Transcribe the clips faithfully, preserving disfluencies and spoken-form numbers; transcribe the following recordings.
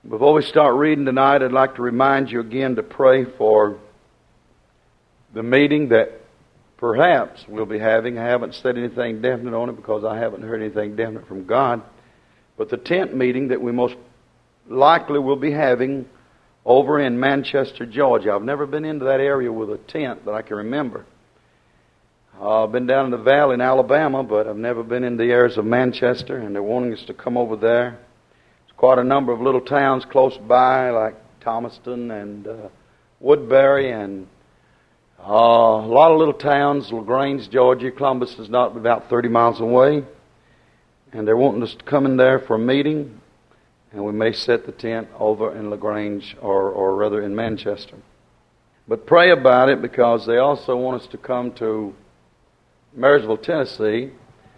Before we start reading tonight, I'd like to remind you again to pray for the meeting that perhaps we'll be having. I haven't said anything definite on it because I haven't heard anything definite from God. But the tent meeting that we most likely will be having over in Manchester, Georgia. I've never been into that area with a tent that I can remember. Uh, I've been down in the valley in Alabama, but I've never been in the areas of Manchester, and they're wanting us to come over there. Quite a number of little towns close by, like Thomaston and uh, Woodbury, and uh, a lot of little towns. LaGrange, Georgia. Columbus is not about thirty miles away, and they're wanting us to come in there for a meeting, and we may set the tent over in LaGrange, or, or rather in Manchester. But pray about it, because they also want us to come to Marysville, Tennessee,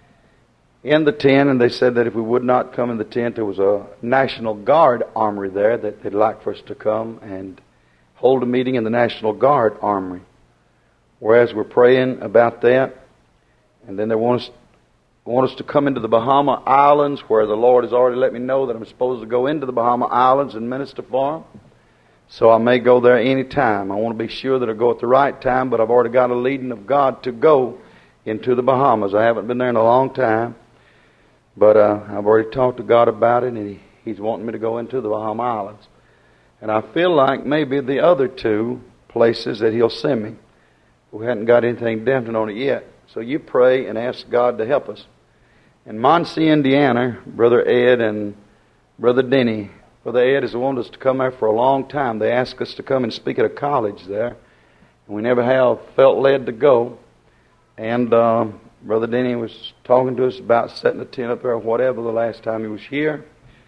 in the tent, and they said that if we would not come in the tent, there was a National Guard armory there that they'd like for us to come and hold a meeting in the National Guard armory. Whereas we're praying about that, and then they want us want us to come into the Bahama Islands, where the Lord has already let me know that I'm supposed to go into the Bahama Islands and minister for them. So I may go there any time. I want to be sure that I go at the right time, but I've already got a leading of God to go into the Bahamas. I haven't been there in a long time. But uh, I've already talked to God about it, and he, He's wanting me to go into the Bahama Islands. And I feel like maybe the other two places that He'll send me. We hadn't got anything definite on it yet. So you pray and ask God to help us. In Muncie, Indiana, Brother Ed and Brother Denny. Brother Ed has wanted us to come there for a long time. They asked us to come and speak at a college there. And we never have felt led to go. And Uh, Brother Denny was talking to us about setting a tent up there or whatever the last time he was here.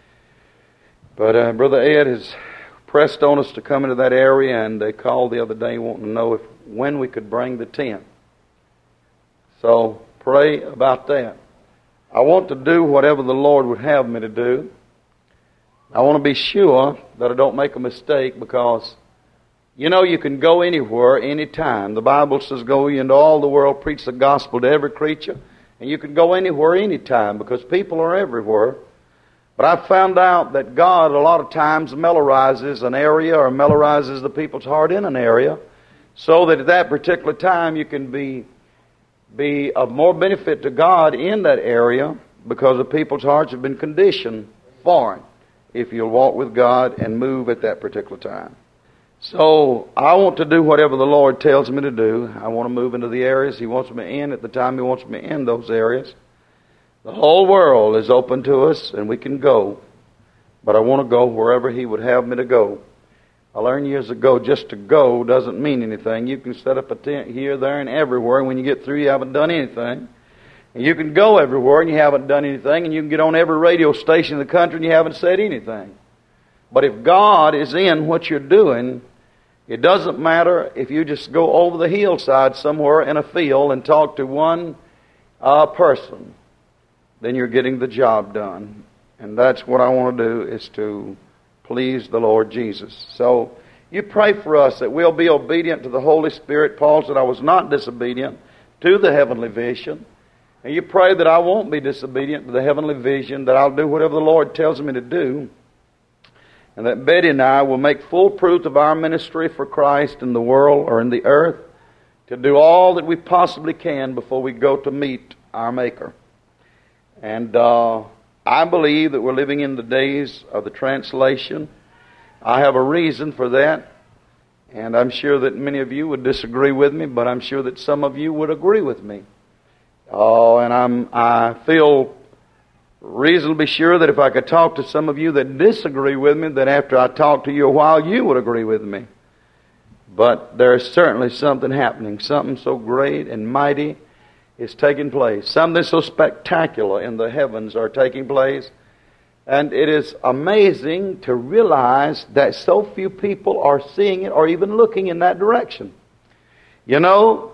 But uh, Brother Ed has pressed on us to come into that area, and they called the other day wanting to know if when we could bring the tent. So pray about that. I want to do whatever the Lord would have me to do. I want to be sure that I don't make a mistake, because you know, you can go anywhere, anytime. The Bible says, go ye into all the world, preach the gospel to every creature. And you can go anywhere, anytime, because people are everywhere. But I've found out that God, a lot of times, mellorizes an area, or mellorizes the people's heart in an area, so that at that particular time you can be, be of more benefit to God in that area, because the people's hearts have been conditioned for it, if you'll walk with God and move at that particular time. So I want to do whatever the Lord tells me to do. I want to move into the areas He wants me in at the time He wants me in those areas. The whole world is open to us, and we can go. But I want to go wherever He would have me to go. I learned years ago, just to go doesn't mean anything. You can set up a tent here, there, and everywhere, and when you get through, you haven't done anything. And you can go everywhere, and you haven't done anything, and you can get on every radio station in the country, and you haven't said anything. But if God is in what you're doing, it doesn't matter if you just go over the hillside somewhere in a field and talk to one uh, person. Then you're getting the job done. And that's what I want to do, is to please the Lord Jesus. So you pray for us that we'll be obedient to the Holy Spirit. Paul said, I was not disobedient to the heavenly vision. And you pray that I won't be disobedient to the heavenly vision, that I'll do whatever the Lord tells me to do. And that Betty and I will make full proof of our ministry for Christ in the world, or in the earth, to do all that we possibly can before we go to meet our Maker. And uh, I believe that we're living in the days of the translation. I have a reason for that. And I'm sure that many of you would disagree with me, but I'm sure that some of you would agree with me. Oh, and I'm, I feel reasonably sure that if I could talk to some of you that disagree with me, that after I talk to you a while, you would agree with me. But there's certainly something happening. Something so great and mighty is taking place. Something so spectacular in the heavens are taking place. And it is amazing to realize that so few people are seeing it or even looking in that direction. You know,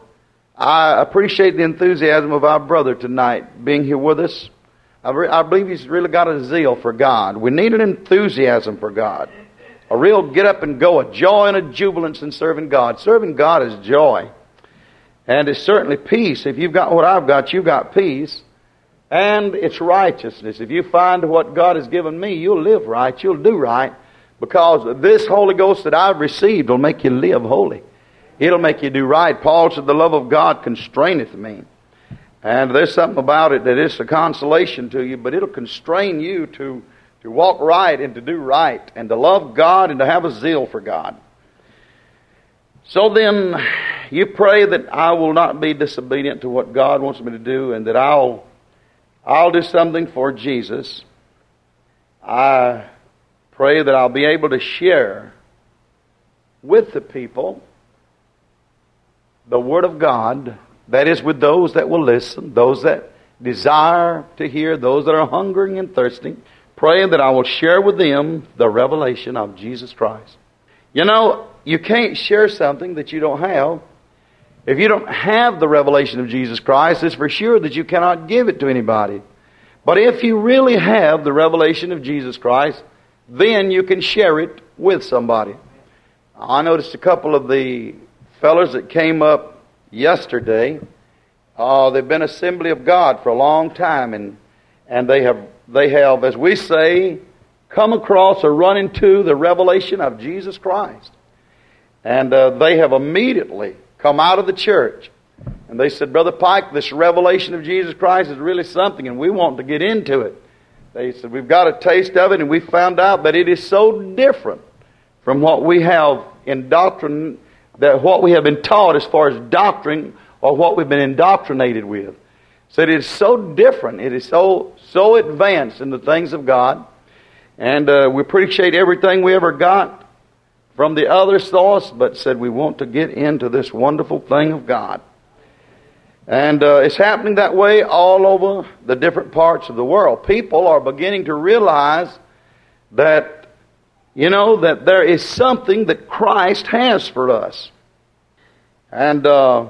I appreciate the enthusiasm of our brother tonight being here with us. I, re- I believe he's really got a zeal for God. We need an enthusiasm for God. A real get up and go, a joy and a jubilance in serving God. Serving God is joy. And it's certainly peace. If you've got what I've got, you've got peace. And it's righteousness. If you find what God has given me, you'll live right, you'll do right. Because this Holy Ghost that I've received will make you live holy. It'll make you do right. Paul said, the love of God constraineth me. And there's something about it that is a consolation to you, but it'll constrain you to, to walk right and to do right and to love God and to have a zeal for God. So then, you pray that I will not be disobedient to what God wants me to do, and that I'll, I'll do something for Jesus. I pray that I'll be able to share with the people the Word of God, that is, with those that will listen, those that desire to hear, those that are hungering and thirsting, praying that I will share with them the revelation of Jesus Christ. You know, you can't share something that you don't have. If you don't have the revelation of Jesus Christ, it's for sure that you cannot give it to anybody. But if you really have the revelation of Jesus Christ, then you can share it with somebody. I noticed a couple of the fellows that came up yesterday. Uh, they've been Assembly of God for a long time, and and they have they have, as we say, come across or run into the revelation of Jesus Christ. And uh, they have immediately come out of the church. And they said, Brother Pike, this revelation of Jesus Christ is really something, and we want to get into it. They said, we've got a taste of it, and we found out that it is so different from what we have in doctrine, that what we have been taught as far as doctrine, or what we've been indoctrinated with. So it is so different. It is so so advanced in the things of God. And uh, we appreciate everything we ever got from the other source, but said we want to get into this wonderful thing of God. And uh, it's happening that way all over the different parts of the world. People are beginning to realize that, you know, that there is something that Christ has for us. And uh,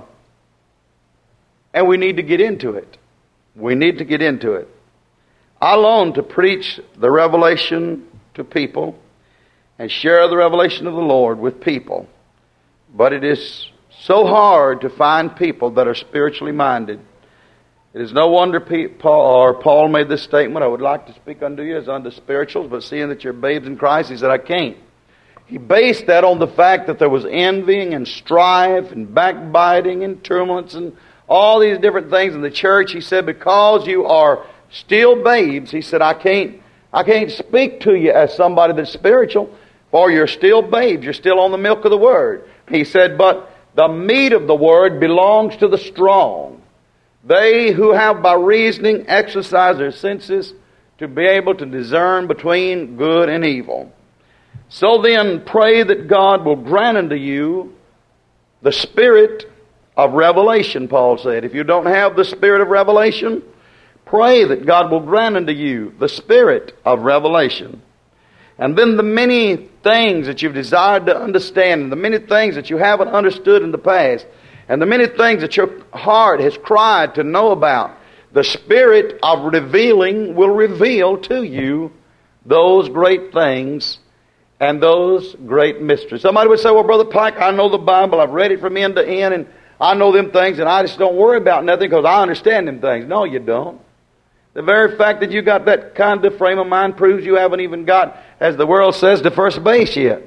and we need to get into it. We need to get into it. I long to preach the revelation to people and share the revelation of the Lord with people. But it is so hard to find people that are spiritually minded. It is no wonder Paul, or Paul made this statement, I would like to speak unto you as unto spirituals, but seeing that you're babes in Christ, he said, I can't. He based that on the fact that there was envying and strife and backbiting and turbulence and all these different things in the church. He said, because you are still babes, he said, I can't, I can't speak to you as somebody that's spiritual, for you're still babes. You're still on the milk of the Word. He said, but the meat of the Word belongs to the strong. They who have by reasoning exercised their senses to be able to discern between good and evil. So then, pray that God will grant unto you the spirit of revelation, Paul said. If you don't have the spirit of revelation, pray that God will grant unto you the spirit of revelation. And then the many things that you've desired to understand, and the many things that you haven't understood in the past, and the many things that your heart has cried to know about, the spirit of revealing will reveal to you those great things and those great mysteries. Somebody would say, well, Brother Pike, I know the Bible. I've read it from end to end, and I know them things, and I just don't worry about nothing because I understand them things. No, you don't. The very fact that you got that kind of frame of mind proves you haven't even got, as the world says, the first base yet.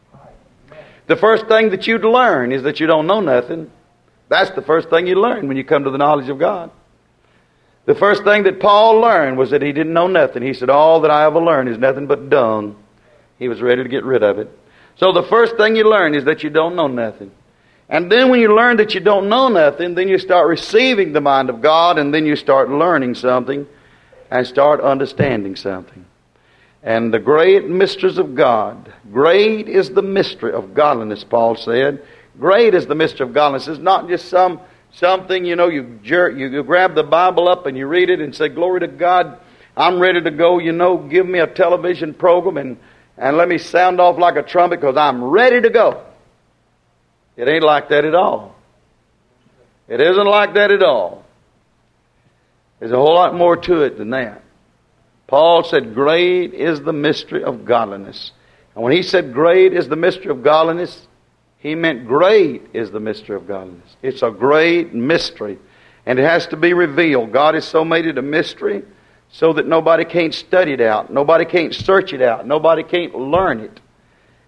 The first thing that you'd learn is that you don't know nothing. That's the first thing you learn when you come to the knowledge of God. The first thing that Paul learned was that he didn't know nothing. He said, all that I ever learned is nothing but dung. He was ready to get rid of it. So the first thing you learn is that you don't know nothing. And then when you learn that you don't know nothing, then you start receiving the mind of God, and then you start learning something and start understanding something. And the great mysteries of God, great is the mystery of godliness, Paul said. Great is the mystery of godliness. It's not just some something, you know, you jerk, you grab the Bible up and you read it and say, glory to God, I'm ready to go, you know, give me a television program and, and let me sound off like a trumpet because I'm ready to go. It ain't like that at all. It isn't like that at all. There's a whole lot more to it than that. Paul said, great is the mystery of godliness. And when he said great is the mystery of godliness, he meant great is the mystery of godliness. It's a great mystery. And it has to be revealed. God has so made it a mystery so that nobody can't study it out. Nobody can't search it out. Nobody can't learn it.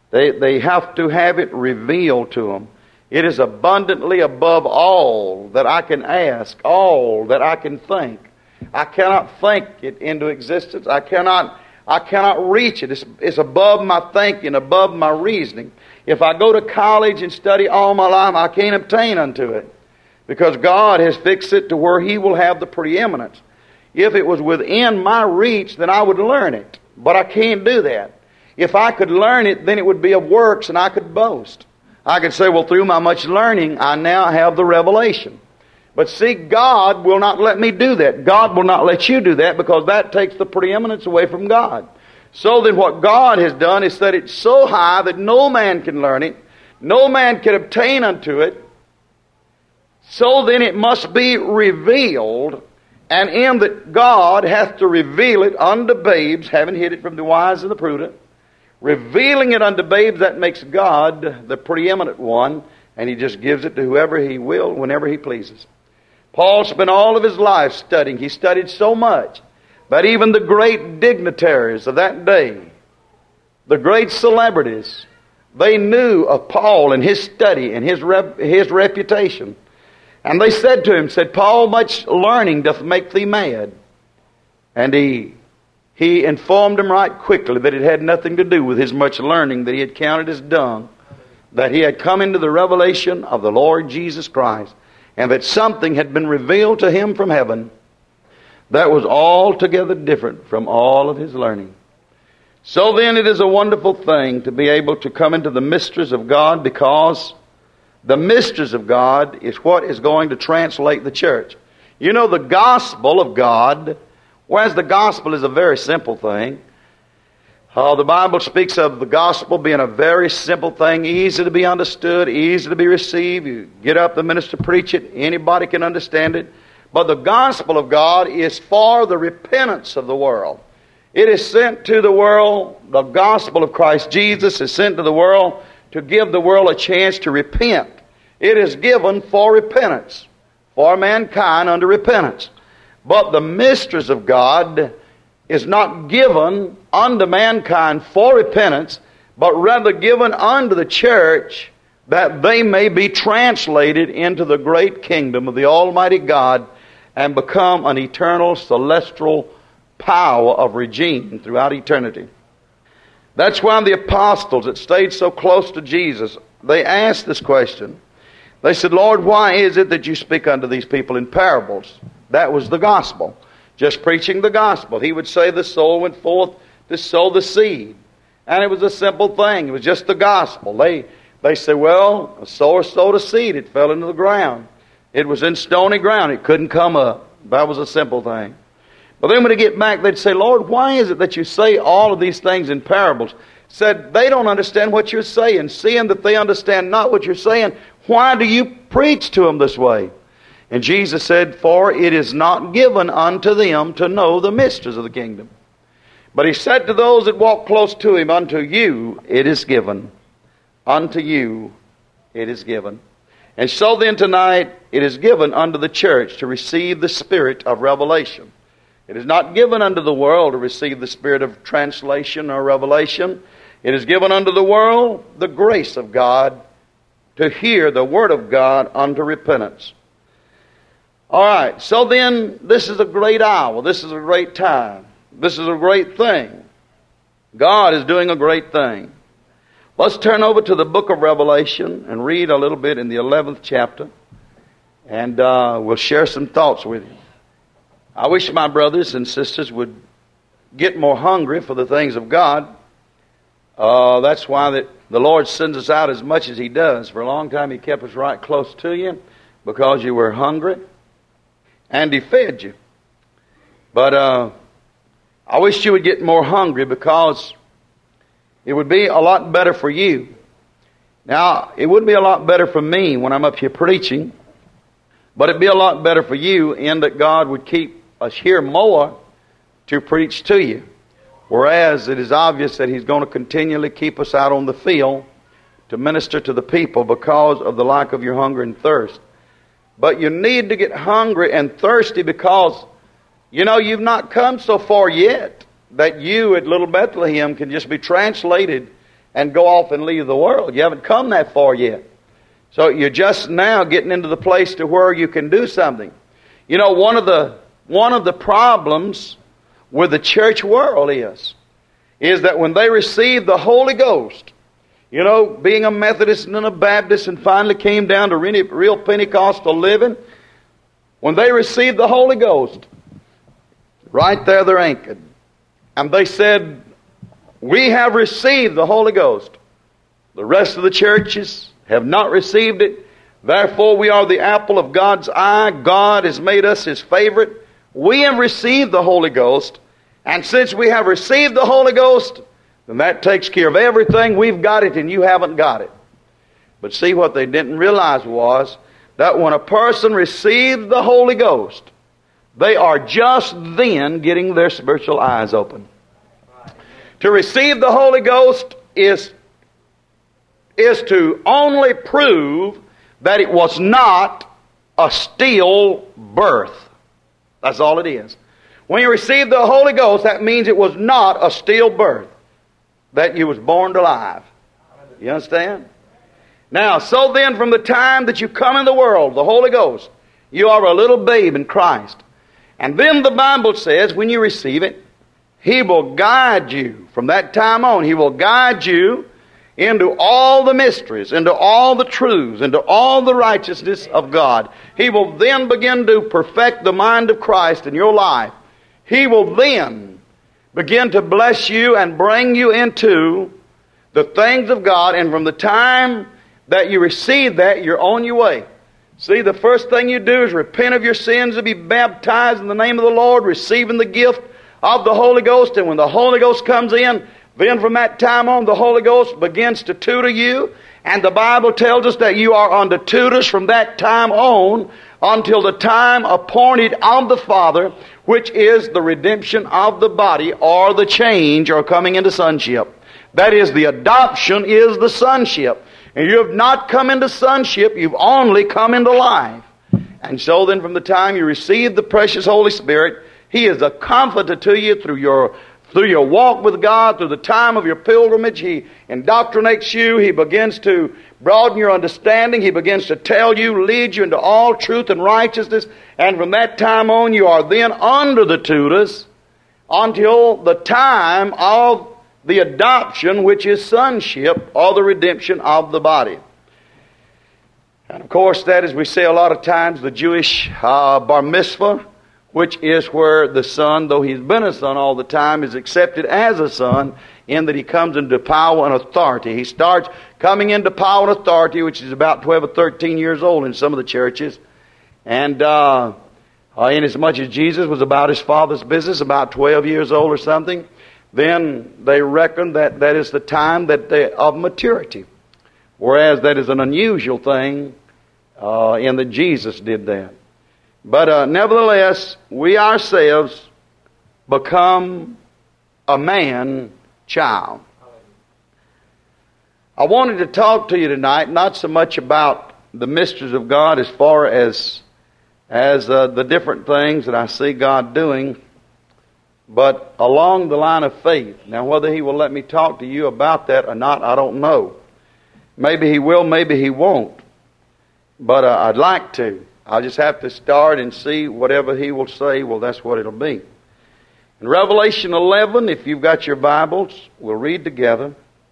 They, they have to have it revealed to them. It is abundantly above all that I can ask, all that I can think. I cannot think it into existence. I cannot, I cannot reach it. It's, it's above my thinking, above my reasoning. If I go to college and study all my life, I can't obtain unto it, because God has fixed it to where He will have the preeminence. If it was within my reach, then I would learn it. But I can't do that. If I could learn it, then it would be of works and I could boast. I could say, well, through my much learning, I now have the revelation. But see, God will not let me do that. God will not let you do that, because that takes the preeminence away from God. So then what God has done is set it so high that no man can learn it, no man can obtain unto it. So then it must be revealed, and in that God hath to reveal it unto babes, having hid it from the wise and the prudent. Revealing it unto babes, that makes God the preeminent one, and He just gives it to whoever He will, whenever He pleases. Paul spent all of his life studying. He studied so much that even the great dignitaries of that day, the great celebrities, they knew of Paul and his study and his rep, his reputation. And they said to him, said, Paul, much learning doth make thee mad. And he He informed him right quickly that it had nothing to do with his much learning, that he had counted as dung, that he had come into the revelation of the Lord Jesus Christ, and that something had been revealed to him from heaven that was altogether different from all of his learning. So then it is a wonderful thing to be able to come into the mysteries of God, because the mysteries of God is what is going to translate the church. You know, the gospel of God, whereas the gospel is a very simple thing. Uh, the Bible speaks of the gospel being a very simple thing, easy to be understood, easy to be received. You get up, the minister preach it, anybody can understand it. But the gospel of God is for the repentance of the world. It is sent to the world, the gospel of Christ Jesus is sent to the world to give the world a chance to repent. It is given for repentance, for mankind unto repentance. But the mysteries of God is not given unto mankind for repentance, but rather given unto the church that they may be translated into the great kingdom of the Almighty God and become an eternal celestial power of regime throughout eternity. That's why the apostles that stayed so close to Jesus, they asked this question. They said, Lord, why is it that you speak unto these people in parables? That was the gospel. Just preaching the gospel. He would say the soul went forth to sow the seed. And it was a simple thing. It was just the gospel. They they say, well, a sower sowed a seed. It fell into the ground. It was in stony ground. It couldn't come up. That was a simple thing. But then when they get back, they'd say, Lord, why is it that you say all of these things in parables? Said, they don't understand what you're saying. Seeing that they understand not what you're saying, why do you preach to them this way? And Jesus said, for it is not given unto them to know the mysteries of the kingdom. But He said to those that walk close to Him, unto you it is given. Unto you it is given. And so then tonight it is given unto the church to receive the spirit of revelation. It is not given unto the world to receive the spirit of translation or revelation. It is given unto the world the grace of God to hear the word of God unto repentance. All right, so then this is a great hour. This is a great time. This is a great thing. God is doing a great thing. Let's turn over to the book of Revelation and read a little bit in the eleventh chapter. And uh, we'll share some thoughts with you. I wish my brothers and sisters would get more hungry for the things of God. Uh, that's why that the Lord sends us out as much as He does. For a long time He kept us right close to you because you were hungry. And He fed you. But uh, I wish you would get more hungry, because it would be a lot better for you. Now, it wouldn't be a lot better for me when I'm up here preaching, but it'd be a lot better for you in that God would keep us here more to preach to you. Whereas it is obvious that He's going to continually keep us out on the field to minister to the people because of the lack of your hunger and thirst. But you need to get hungry and thirsty, because, you know, you've not come so far yet that you at Little Bethlehem can just be translated and go off and leave the world. You haven't come that far yet. So you're just now getting into the place to where you can do something. You know, one of the one of the problems with the church world is, is that when they receive the Holy Ghost, you know, being a Methodist and a Baptist and finally came down to really, real Pentecostal living, when they received the Holy Ghost, right there they're anchored. And they said, we have received the Holy Ghost. The rest of the churches have not received it. Therefore we are the apple of God's eye. God has made us His favorite. We have received the Holy Ghost. And since we have received the Holy Ghost, then that takes care of everything. We've got it and you haven't got it. But see, what they didn't realize was that when a person receives the Holy Ghost, they are just then getting their spiritual eyes open. To receive the Holy Ghost is, is to only prove that it was not a still birth. That's all it is. When you receive the Holy Ghost, that means it was not a still birth, that you was born alive. You understand? Now, so then from the time that you come in the world, the Holy Ghost, you are a little babe in Christ. And then the Bible says when you receive it, He will guide you. From that time on, He will guide you into all the mysteries, into all the truths, into all the righteousness of God. He will then begin to perfect the mind of Christ in your life. He will then begin to bless you and bring you into the things of God. And from the time that you receive that, you're on your way. See, the first thing you do is repent of your sins and be baptized in the name of the Lord, receiving the gift of the Holy Ghost. And when the Holy Ghost comes in, then from that time on, the Holy Ghost begins to tutor you. And the Bible tells us that you are under tutors from that time on until the time appointed of the Father, which is the redemption of the body, or the change, or coming into sonship. That is, the adoption is the sonship. And you have not come into sonship, you've only come into life. And so then from the time you receive the precious Holy Spirit, He is a comforter to you through your through your walk with God, through the time of your pilgrimage. He indoctrinates you. He begins to broaden your understanding. He begins to tell you, lead you into all truth and righteousness. And from that time on, you are then under the tutors until the time of the adoption, which is sonship, or the redemption of the body. And of course, that, as we say a lot of times, the Jewish uh, bar mitzvah, which is where the son, though he's been a son all the time, is accepted as a son in that he comes into power and authority. He starts coming into power and authority, which is about twelve or thirteen years old in some of the churches. And uh, uh, inasmuch as Jesus was about His Father's business, about twelve years old or something, then they reckon that that is the time that they, of maturity. Whereas that is an unusual thing uh, in that Jesus did that. But uh, nevertheless, we ourselves become a man-child. I wanted to talk to you tonight, not so much about the mysteries of God as far as, as uh, the different things that I see God doing, but along the line of faith. Now, whether He will let me talk to you about that or not, I don't know. Maybe He will, maybe He won't. But uh, I'd like to. I'll just have to start and see whatever He will say. Well, that's what it'll be. In Revelation eleven, if you've got your Bibles, we'll read together.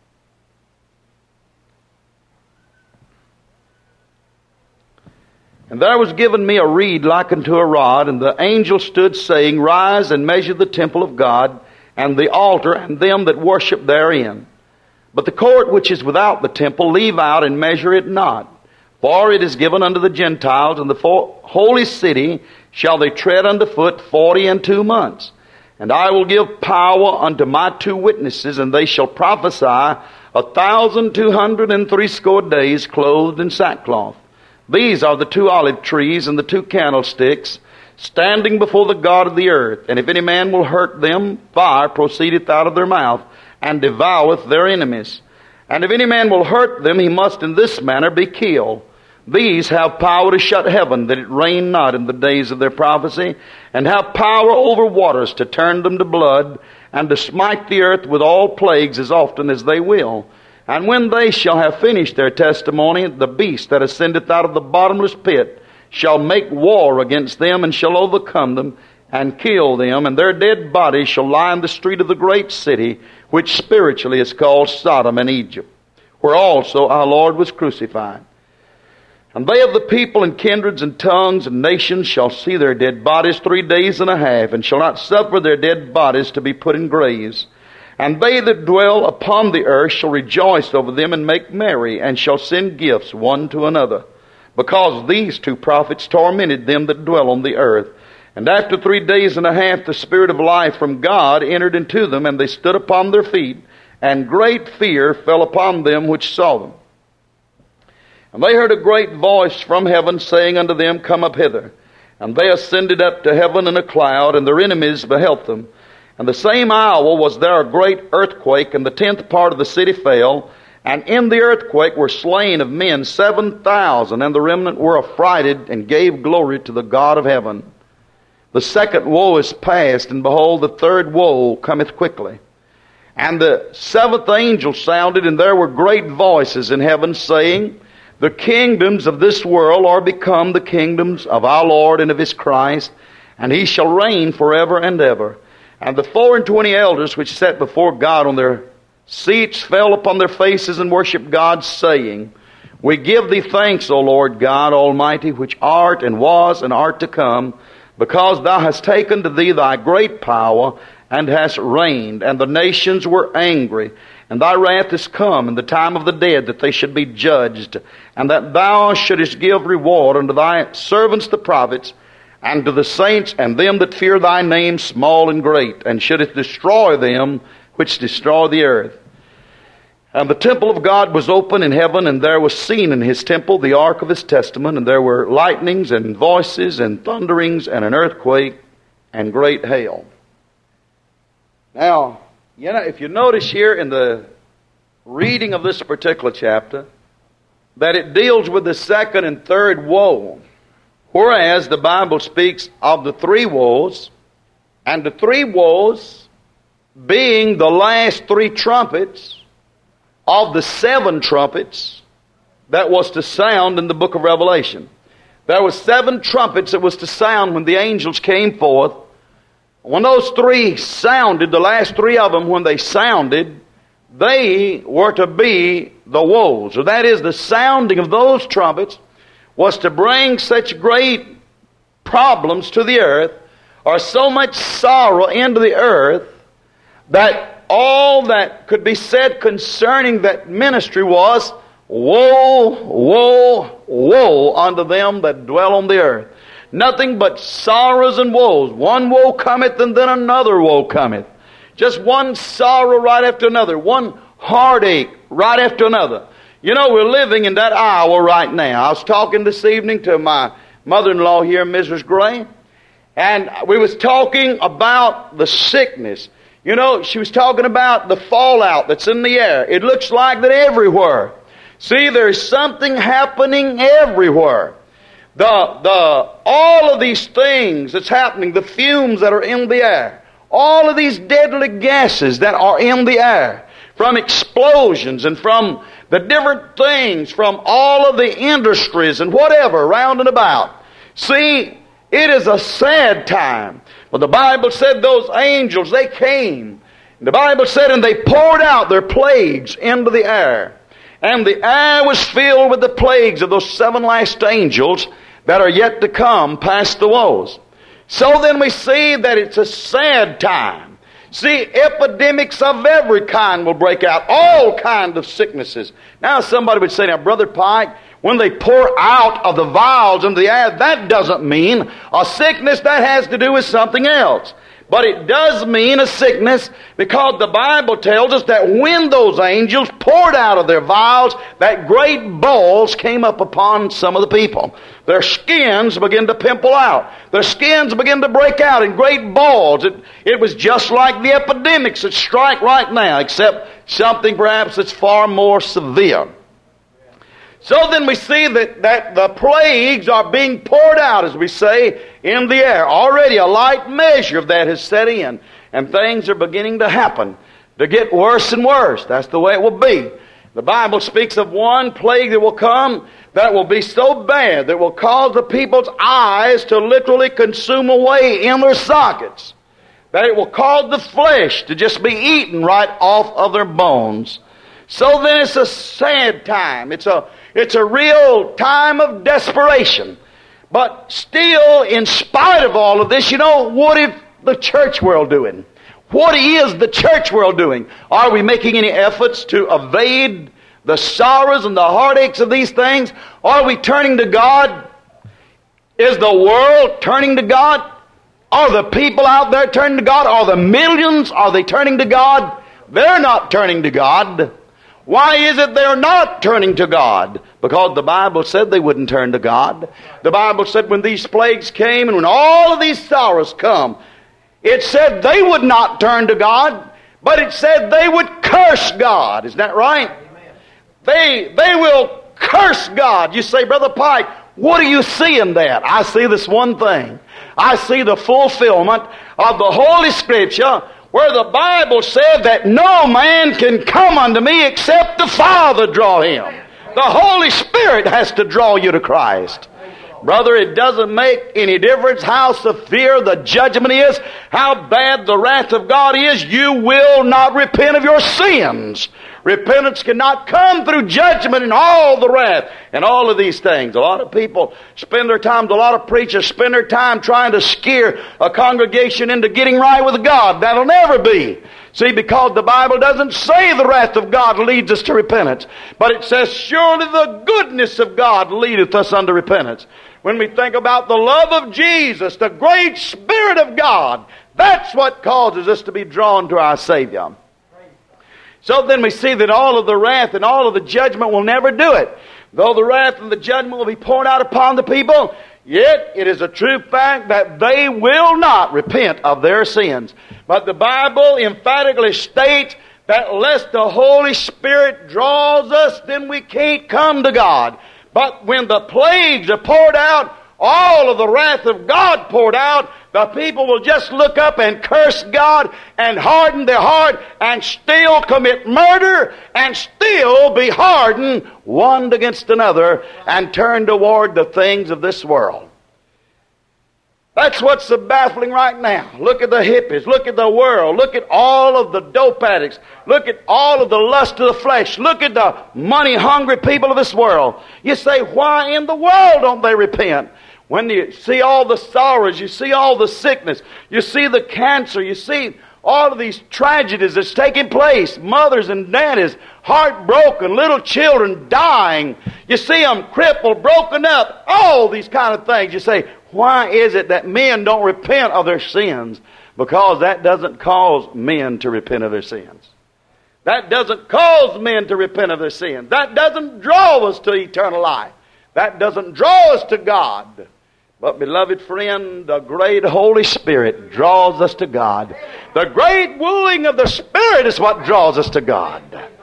And there was given me a reed like unto a rod, and the angel stood saying, Rise and measure the temple of God, and the altar, and them that worship therein. But the court which is without the temple leave out, and measure it not. For it is given unto the Gentiles, and the holy city shall they tread under foot forty and two months. And I will give power unto my two witnesses, and they shall prophesy a thousand two hundred and threescore days, clothed in sackcloth. These are the two olive trees and the two candlesticks, standing before the God of the earth. And if any man will hurt them, fire proceedeth out of their mouth, and devoureth their enemies. And if any man will hurt them, he must in this manner be killed. These have power to shut heaven, that it rain not in the days of their prophecy, and have power over waters to turn them to blood, and to smite the earth with all plagues as often as they will. And when they shall have finished their testimony, the beast that ascendeth out of the bottomless pit shall make war against them, and shall overcome them, and kill them, and their dead bodies shall lie in the street of the great city, which spiritually is called Sodom and Egypt, where also our Lord was crucified. And they of the people and kindreds and tongues and nations shall see their dead bodies three days and a half, and shall not suffer their dead bodies to be put in graves. And they that dwell upon the earth shall rejoice over them, and make merry, and shall send gifts one to another, because these two prophets tormented them that dwell on the earth. And after three days and a half the Spirit of life from God entered into them, and they stood upon their feet, and great fear fell upon them which saw them. And they heard a great voice from heaven, saying unto them, Come up hither. And they ascended up to heaven in a cloud, and their enemies beheld them. And the same hour was there a great earthquake, and the tenth part of the city fell. And in the earthquake were slain of men seven thousand, and the remnant were affrighted, and gave glory to the God of heaven. The second woe is past, and behold, the third woe cometh quickly. And the seventh angel sounded, and there were great voices in heaven, saying, The kingdoms of this world are become the kingdoms of our Lord and of His Christ, and He shall reign forever and ever. And the four and twenty elders which sat before God on their seats fell upon their faces and worshipped God, saying, We give Thee thanks, O Lord God Almighty, which art and was and art to come, because Thou hast taken to Thee Thy great power, and hast reigned, and the nations were angry. And Thy wrath is come in the time of the dead, that they should be judged, and that Thou shouldest give reward unto Thy servants the prophets, and to the saints and them that fear Thy name, small and great, and shouldest destroy them which destroy the earth. And the temple of God was open in heaven, and there was seen in His temple the ark of His testament, and there were lightnings and voices and thunderings and an earthquake and great hail. Now, you know, if you notice here in the reading of this particular chapter, that it deals with the second and third woe, whereas the Bible speaks of the three woes, and the three woes being the last three trumpets of the seven trumpets that was to sound in the book of Revelation. There were seven trumpets that was to sound when the angels came forth. When those three sounded, the last three of them, when they sounded, they were to be the woes. Or that is, the sounding of those trumpets was to bring such great problems to the earth, or so much sorrow into the earth, that all that could be said concerning that ministry was, Woe, woe, woe unto them that dwell on the earth. Nothing but sorrows and woes. One woe cometh, and then another woe cometh. Just one sorrow right after another. One heartache right after another. You know, we're living in that hour right now. I was talking this evening to my mother-in-law here, Missus Gray, and we was talking about the sickness. You know, she was talking about the fallout that's in the air. It looks like that everywhere. See, there's something happening everywhere. The, the, all of these things that's happening, the fumes that are in the air, all of these deadly gases that are in the air, from explosions and from the different things, from all of the industries and whatever round and about. See, it is a sad time. But the Bible said those angels, they came. The Bible said, and they poured out their plagues into the air. And the air was filled with the plagues of those seven last angels that are yet to come past the woes. So then we see that it's a sad time. See, epidemics of every kind will break out. All kinds of sicknesses. Now somebody would say, now Brother Pike, when they pour out of the vials into the air, that doesn't mean a sickness. That has to do with something else. But it does mean a sickness, because the Bible tells us that when those angels poured out of their vials, that great boils came up upon some of the people. Their skins began to pimple out. Their skins began to break out in great boils. It, it was just like the epidemics that strike right now, except something perhaps that's far more severe. So then we see that, that the plagues are being poured out, as we say, in the air. Already a light measure of that has set in. And things are beginning to happen, to get worse and worse. That's the way it will be. The Bible speaks of one plague that will come that will be so bad that will cause the people's eyes to literally consume away in their sockets. That it will cause the flesh to just be eaten right off of their bones. So then it's a sad time. It's a, it's a real time of desperation. But still, in spite of all of this, you know, what is the church world doing? What is the church world doing? Are we making any efforts to evade the sorrows and the heartaches of these things? Are we turning to God? Is the world turning to God? Are the people out there turning to God? Are the millions, are they turning to God? They're not turning to God. Why is it they're not turning to God? Because the Bible said they wouldn't turn to God. The Bible said when these plagues came and when all of these sorrows come, it said they would not turn to God, but it said they would curse God. Isn't that right? Amen. They, they will curse God. You say, Brother Pike, what do you see in that? I see this one thing. I see the fulfillment of the Holy Scripture where the Bible said that no man can come unto me except the Father draw him. The Holy Spirit has to draw you to Christ. Brother, it doesn't make any difference how severe the judgment is, how bad the wrath of God is. You will not repent of your sins. Repentance cannot come through judgment and all the wrath and all of these things. A lot of people spend their time, a lot of preachers spend their time trying to scare a congregation into getting right with God. That'll never be. See, because the Bible doesn't say the wrath of God leads us to repentance, but it says, surely the goodness of God leadeth us unto repentance. When we think about the love of Jesus, the great Spirit of God, that's what causes us to be drawn to our Savior. So then we see that all of the wrath and all of the judgment will never do it. Though the wrath and the judgment will be poured out upon the people, yet it is a true fact that they will not repent of their sins. But the Bible emphatically states that unless the Holy Spirit draws us, then we can't come to God. But when the plagues are poured out, all of the wrath of God poured out, the people will just look up and curse God and harden their heart and still commit murder and still be hardened one against another and turn toward the things of this world. That's what's so baffling right now. Look at the hippies. Look at the world. Look at all of the dope addicts. Look at all of the lust of the flesh. Look at the money-hungry people of this world. You say, why in the world don't they repent? When you see all the sorrows, you see all the sickness, you see the cancer, you see all of these tragedies that's taking place, mothers and daddies, heartbroken, little children dying, you see them crippled, broken up, all these kind of things. You say, why is it that men don't repent of their sins? Because that doesn't cause men to repent of their sins. That doesn't cause men to repent of their sins. That doesn't draw us to eternal life. That doesn't draw us to God. But, beloved friend, the great Holy Spirit draws us to God. The great wooing of the Spirit is what draws us to God.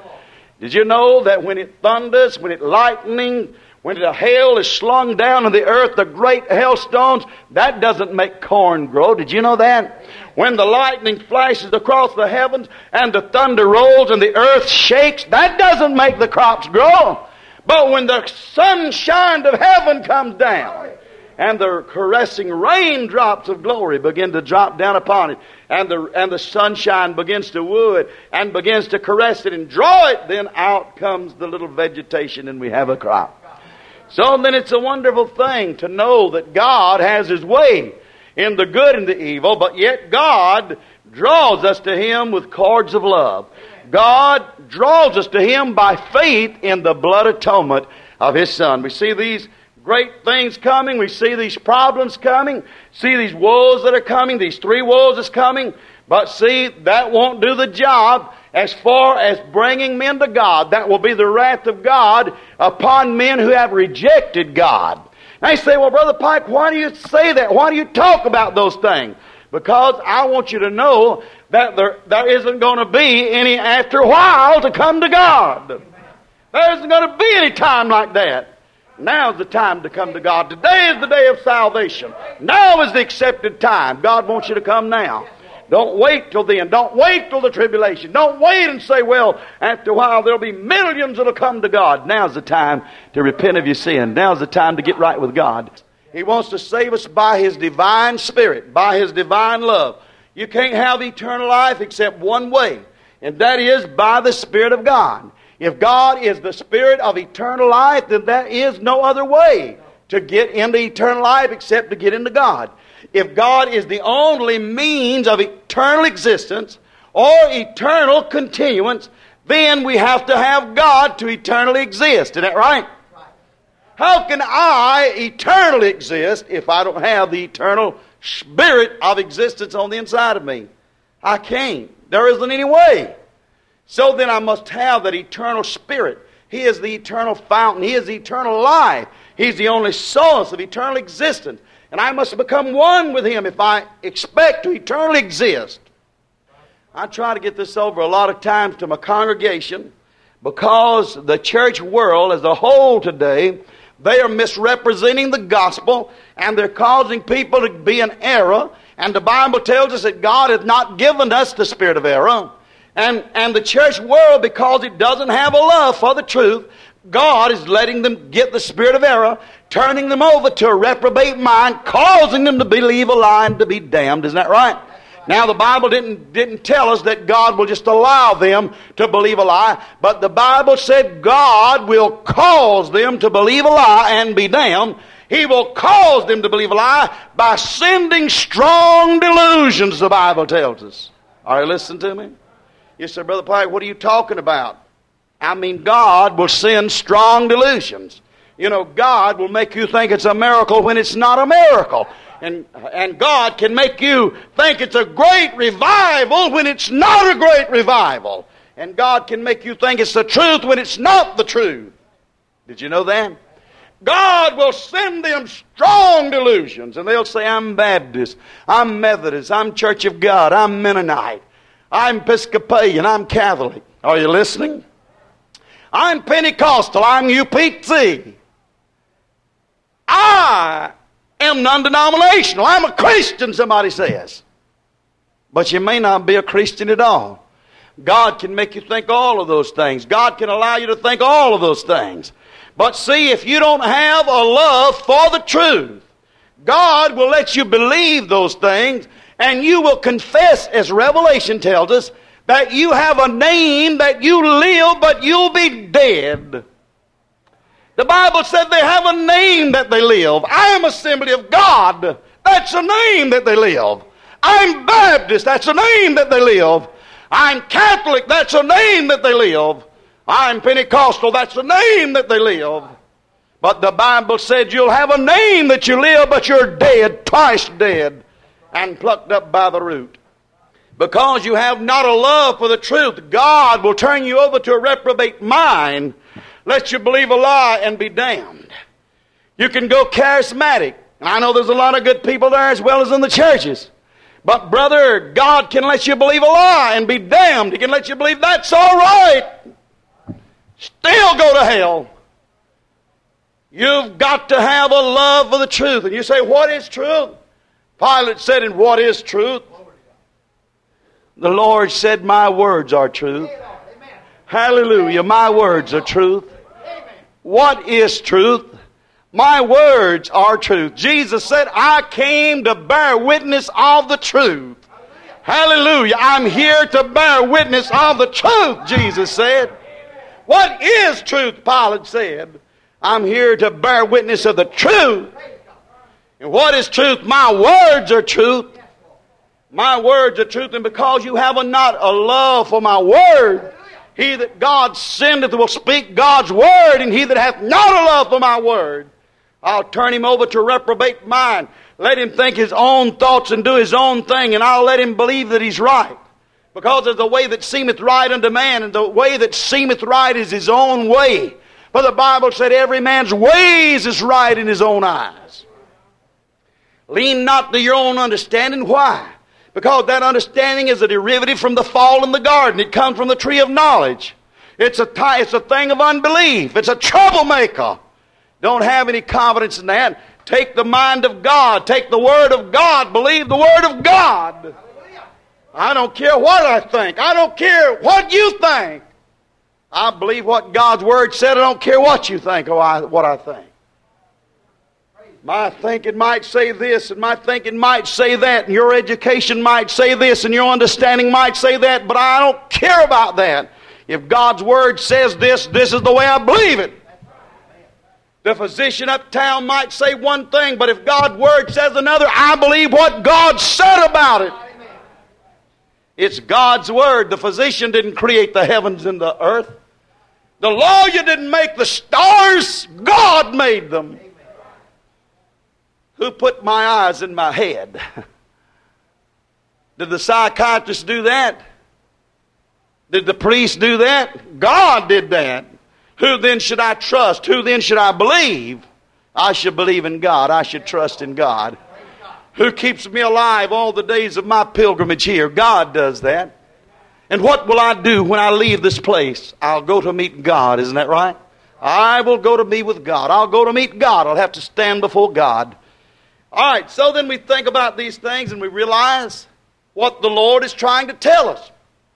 Did you know that when it thunders, when it lightning, when the hail is slung down on the earth, the great hailstones, that doesn't make corn grow. Did you know that? When the lightning flashes across the heavens and the thunder rolls and the earth shakes, that doesn't make the crops grow. But when the sunshine of heaven comes down and the caressing raindrops of glory begin to drop down upon it, and the, and the sunshine begins to woo it and begins to caress it and draw it, then out comes the little vegetation and we have a crop. So then it's a wonderful thing to know that God has His way in the good and the evil, but yet God draws us to Him with cords of love. God draws us to Him by faith in the blood atonement of His Son. We see these great things coming. We see these problems coming. See these woes that are coming. These three woes that's coming. But see, that won't do the job as far as bringing men to God. That will be the wrath of God upon men who have rejected God. Now you say, well, Brother Pike, why do you say that? Why do you talk about those things? Because I want you to know that there, there isn't going to be any after a while to come to God. There isn't going to be any time like that. Now's the time to come to God. Today is the day of salvation. Now is the accepted time. God wants you to come now. Don't wait till then. Don't wait till the tribulation. Don't wait and say, well, after a while there'll be millions that'll come to God. Now's the time to repent of your sin. Now's the time to get right with God. He wants to save us by His divine Spirit, by His divine love. You can't have eternal life except one way, and that is by the Spirit of God. If God is the Spirit of eternal life, then there is no other way to get into eternal life except to get into God. If God is the only means of eternal existence or eternal continuance, then we have to have God to eternally exist. Is that right? How can I eternally exist if I don't have the eternal Spirit of existence on the inside of me? I can't. There isn't any way. So then I must have that eternal Spirit. He is the eternal fountain. He is the eternal life. He's the only source of eternal existence. And I must become one with Him if I expect to eternally exist. I try to get this over a lot of times to my congregation because the church world as a whole today, they are misrepresenting the gospel and they're causing people to be in error. And the Bible tells us that God has not given us the spirit of error. And, and the church world, because it doesn't have a love for the truth, God is letting them get the spirit of error, turning them over to a reprobate mind, causing them to believe a lie and to be damned. Isn't that right? Now the Bible didn't, didn't tell us that God will just allow them to believe a lie, but the Bible said God will cause them to believe a lie and be damned. He will cause them to believe a lie by sending strong delusions, the Bible tells us. All right, listen to me. You say, Brother Pike, what are you talking about? I mean, God will send strong delusions. You know, God will make you think it's a miracle when it's not a miracle. And, and God can make you think it's a great revival when it's not a great revival. And God can make you think it's the truth when it's not the truth. Did you know that? God will send them strong delusions. And they'll say, I'm Baptist, I'm Methodist, I'm Church of God, I'm Mennonite, I'm Episcopalian, I'm Catholic. Are you listening? I'm Pentecostal, I'm U P C. I am non-denominational. I'm a Christian, somebody says. But you may not be a Christian at all. God can make you think all of those things. God can allow you to think all of those things. But see, if you don't have a love for the truth, God will let you believe those things, and you will confess, as Revelation tells us, that you have a name that you live, but you'll be dead. The Bible said they have a name that they live. I am Assembly of God. That's a name that they live. I'm Baptist. That's a name that they live. I'm Catholic. That's a name that they live. I'm Pentecostal. That's the name that they live. But the Bible said you'll have a name that you live, but you're dead, twice dead, and plucked up by the root. Because you have not a love for the truth, God will turn you over to a reprobate mind, let you believe a lie and be damned. You can go charismatic. And I know there's a lot of good people there as well as in the churches. But brother, God can let you believe a lie and be damned. He can let you believe that's all right. Still go to hell. You've got to have a love for the truth. And you say, what is truth? Pilate said, and what is truth? The Lord said, my words are truth. Hallelujah, my words are truth. What is truth? My words are truth. Jesus said, I came to bear witness of the truth. Hallelujah, I'm here to bear witness of the truth, Jesus said. What is truth? Pilate said. I'm here to bear witness of the truth. And what is truth? My words are truth. My words are truth. And because you have a, not a love for my word, he that God sendeth will speak God's word, and he that hath not a love for my word, I'll turn him over to a reprobate mind. Let him think his own thoughts and do his own thing, and I'll let him believe that he's right. Because there's a way that seemeth right unto man, and the way that seemeth right is his own way. For the Bible said every man's ways is right in his own eyes. Lean not to your own understanding. Why? Because that understanding is a derivative from the fall in the garden. It comes from the tree of knowledge. It's a, t- it's a thing of unbelief. It's a troublemaker. Don't have any confidence in that. Take the mind of God. Take the Word of God. Believe the Word of God. I don't care what I think. I don't care what you think. I believe what God's Word said. I don't care what you think or I, what I think. My thinking might say this, and my thinking might say that, and your education might say this, and your understanding might say that, but I don't care about that. If God's Word says this, this is the way I believe it. The physician uptown might say one thing, but if God's Word says another, I believe what God said about it. It's God's Word. The physician didn't create the heavens and the earth. The lawyer didn't make the stars. God made them. Who put my eyes in my head? Did the psychiatrist do that? Did the priest do that? God did that. Who then should I trust? Who then should I believe? I should believe in God. I should trust in God. Who keeps me alive all the days of my pilgrimage here? God does that. And what will I do when I leave this place? I'll go to meet God. Isn't that right? I will go to be with God. I'll go to meet God. I'll have to stand before God. All right, so then we think about these things and we realize what the Lord is trying to tell us.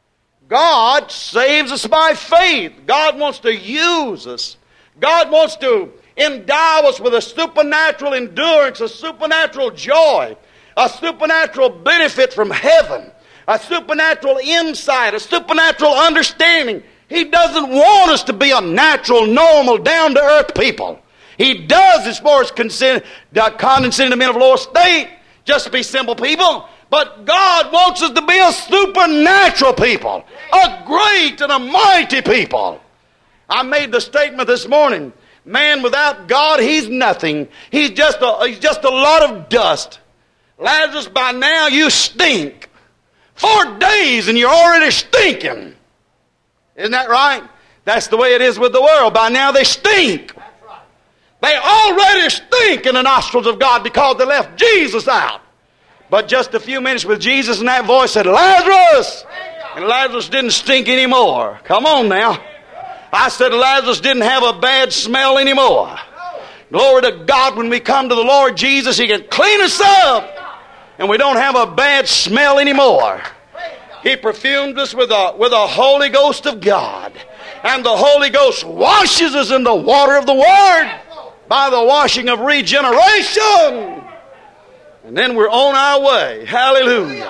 God saves us by faith. God wants to use us. God wants to endow us with a supernatural endurance, a supernatural joy, a supernatural benefit from heaven, a supernatural insight, a supernatural understanding. He doesn't want us to be a natural, normal, down-to-earth people. He does as far as condescending to men of low estate, just to be simple people. But God wants us to be a supernatural people, a great and a mighty people. I made the statement this morning, man without God, he's nothing. He's just a, he's just a lot of dust. Lazarus, by now you stink. Four days and you're already stinking. Isn't that right? That's the way it is with the world. By now they stink. They already stink in the nostrils of God because they left Jesus out. But just a few minutes with Jesus and that voice said, Lazarus! And Lazarus didn't stink anymore. Come on now. I said Lazarus didn't have a bad smell anymore. Glory to God, when we come to the Lord Jesus, He can clean us up. And we don't have a bad smell anymore. He perfumed us with a, with a Holy Ghost of God. And the Holy Ghost washes us in the water of the Word by the washing of regeneration. And then we're on our way. Hallelujah.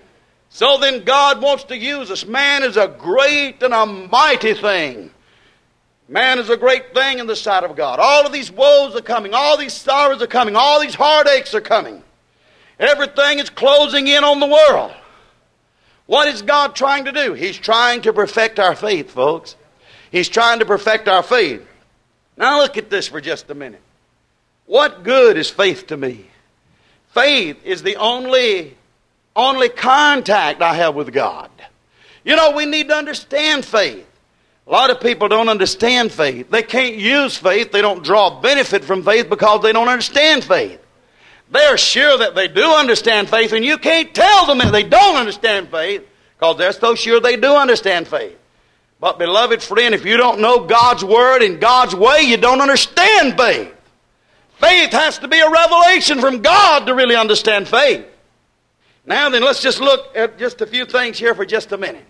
So then God wants to use us. Man is a great and a mighty thing. Man is a great thing in the sight of God. All of these woes are coming. All these sorrows are coming. All these heartaches are coming. Everything is closing in on the world. What is God trying to do? He's trying to perfect our faith, folks. He's trying to perfect our faith. Now look at this for just a minute. What good is faith to me? Faith is the only, only contact I have with God. You know, we need to understand faith. A lot of people don't understand faith. They can't use faith. They don't draw benefit from faith because they don't understand faith. They're sure that they do understand faith, and you can't tell them that they don't understand faith because they're so sure they do understand faith. But beloved friend, if you don't know God's Word and God's way, you don't understand faith. Faith has to be a revelation from God to really understand faith. Now then, let's just look at just a few things here for just a minute.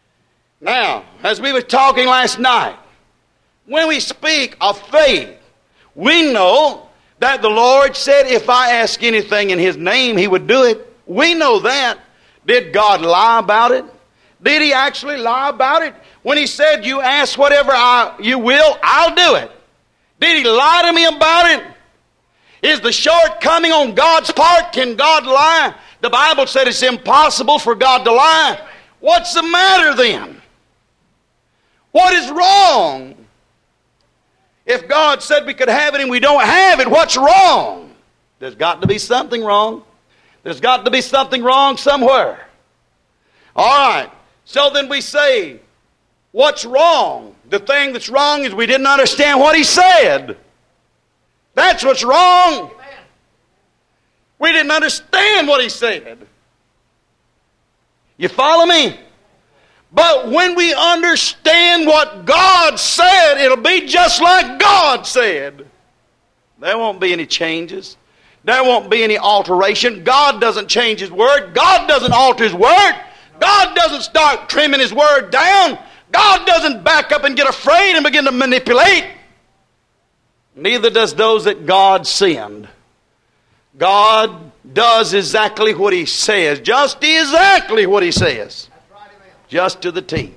Now, as we were talking last night, when we speak of faith, we know that the Lord said if I ask anything in His name, He would do it. We know that. Did God lie about it? Did He actually lie about it? When He said, you ask whatever I, you will, I'll do it. Did He lie to me about it? Is the shortcoming on God's part? Can God lie? The Bible said it's impossible for God to lie. What's the matter then? What is wrong? If God said we could have it and we don't have it, what's wrong? There's got to be something wrong. There's got to be something wrong somewhere. All right. So then we say, what's wrong? The thing that's wrong is we didn't understand what He said. That's what's wrong. We didn't understand what He said. You follow me? But when we understand what God said, it'll be just like God said. There won't be any changes. There won't be any alteration. God doesn't change His Word. God doesn't alter His Word. God doesn't start trimming His Word down. God doesn't back up and get afraid and begin to manipulate. Neither does those that God send. God does exactly what He says. Just exactly what He says. Just to the T.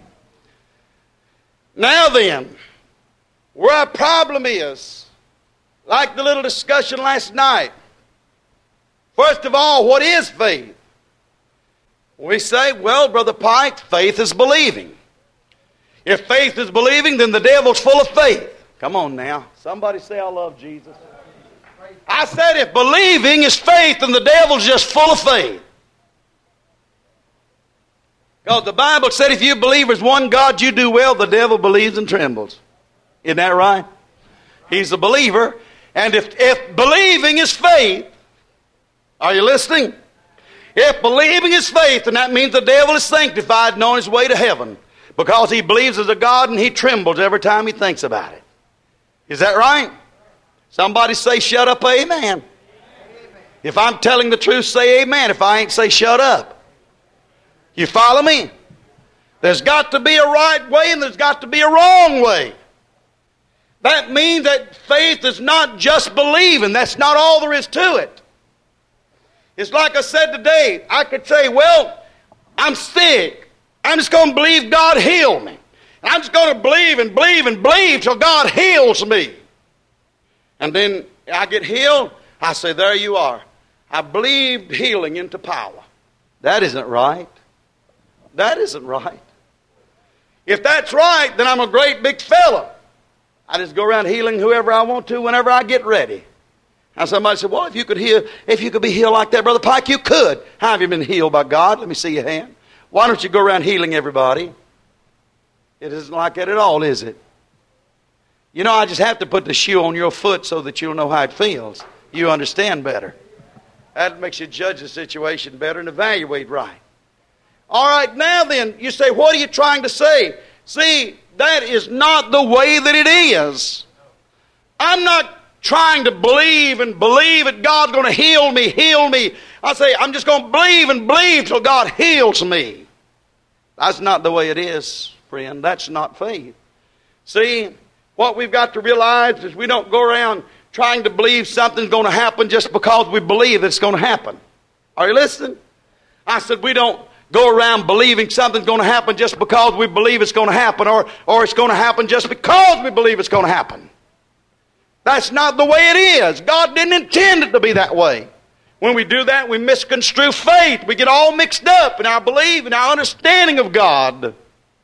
Now then, where our problem is, like the little discussion last night. First of all, what is faith? We say, well, Brother Pike, faith is believing. If faith is believing, then the devil's full of faith. Come on now. Somebody say, I love Jesus. I said if believing is faith, then the devil's just full of faith. Because the Bible said if you believe there's one God, you do well, the devil believes and trembles. Isn't that right? He's a believer. And if, if believing is faith, are you listening? If believing is faith, then that means the devil is sanctified and on his way to heaven. Because he believes there's a God and he trembles every time he thinks about it. Is that right? Somebody say, shut up, amen. Amen. If I'm telling the truth, say amen. If I ain't, say shut up. You follow me? There's got to be a right way and there's got to be a wrong way. That means that faith is not just believing. That's not all there is to it. It's like I said today. I could say, well, I'm sick. I'm just going to believe God healed me. I'm just going to believe and believe and believe till God heals me. And then I get healed. I say, there you are. I believed healing into power. That isn't right. That isn't right. If that's right, then I'm a great big fella. I just go around healing whoever I want to whenever I get ready. Now somebody said, well, if you could heal, if you could be healed like that, Brother Pike, you could. How have you been healed by God? Let me see your hand. Why don't you go around healing everybody? It isn't like that at all, is it? You know, I just have to put the shoe on your foot so that you'll know how it feels. You understand better. That makes you judge the situation better and evaluate right. All right, now then, you say, what are you trying to say? See, that is not the way that it is. I'm not trying to believe and believe that God's going to heal me, heal me. I say, I'm just going to believe and believe till God heals me. That's not the way it is, friend. That's not faith. See, what we've got to realize is we don't go around trying to believe something's going to happen just because we believe it's going to happen. Are you listening? I said we don't go around believing something's going to happen just because we believe it's going to happen, or, or it's going to happen just because we believe it's going to happen. That's not the way it is. God didn't intend it to be that way. When we do that, we misconstrue faith. We get all mixed up in our belief and our understanding of God.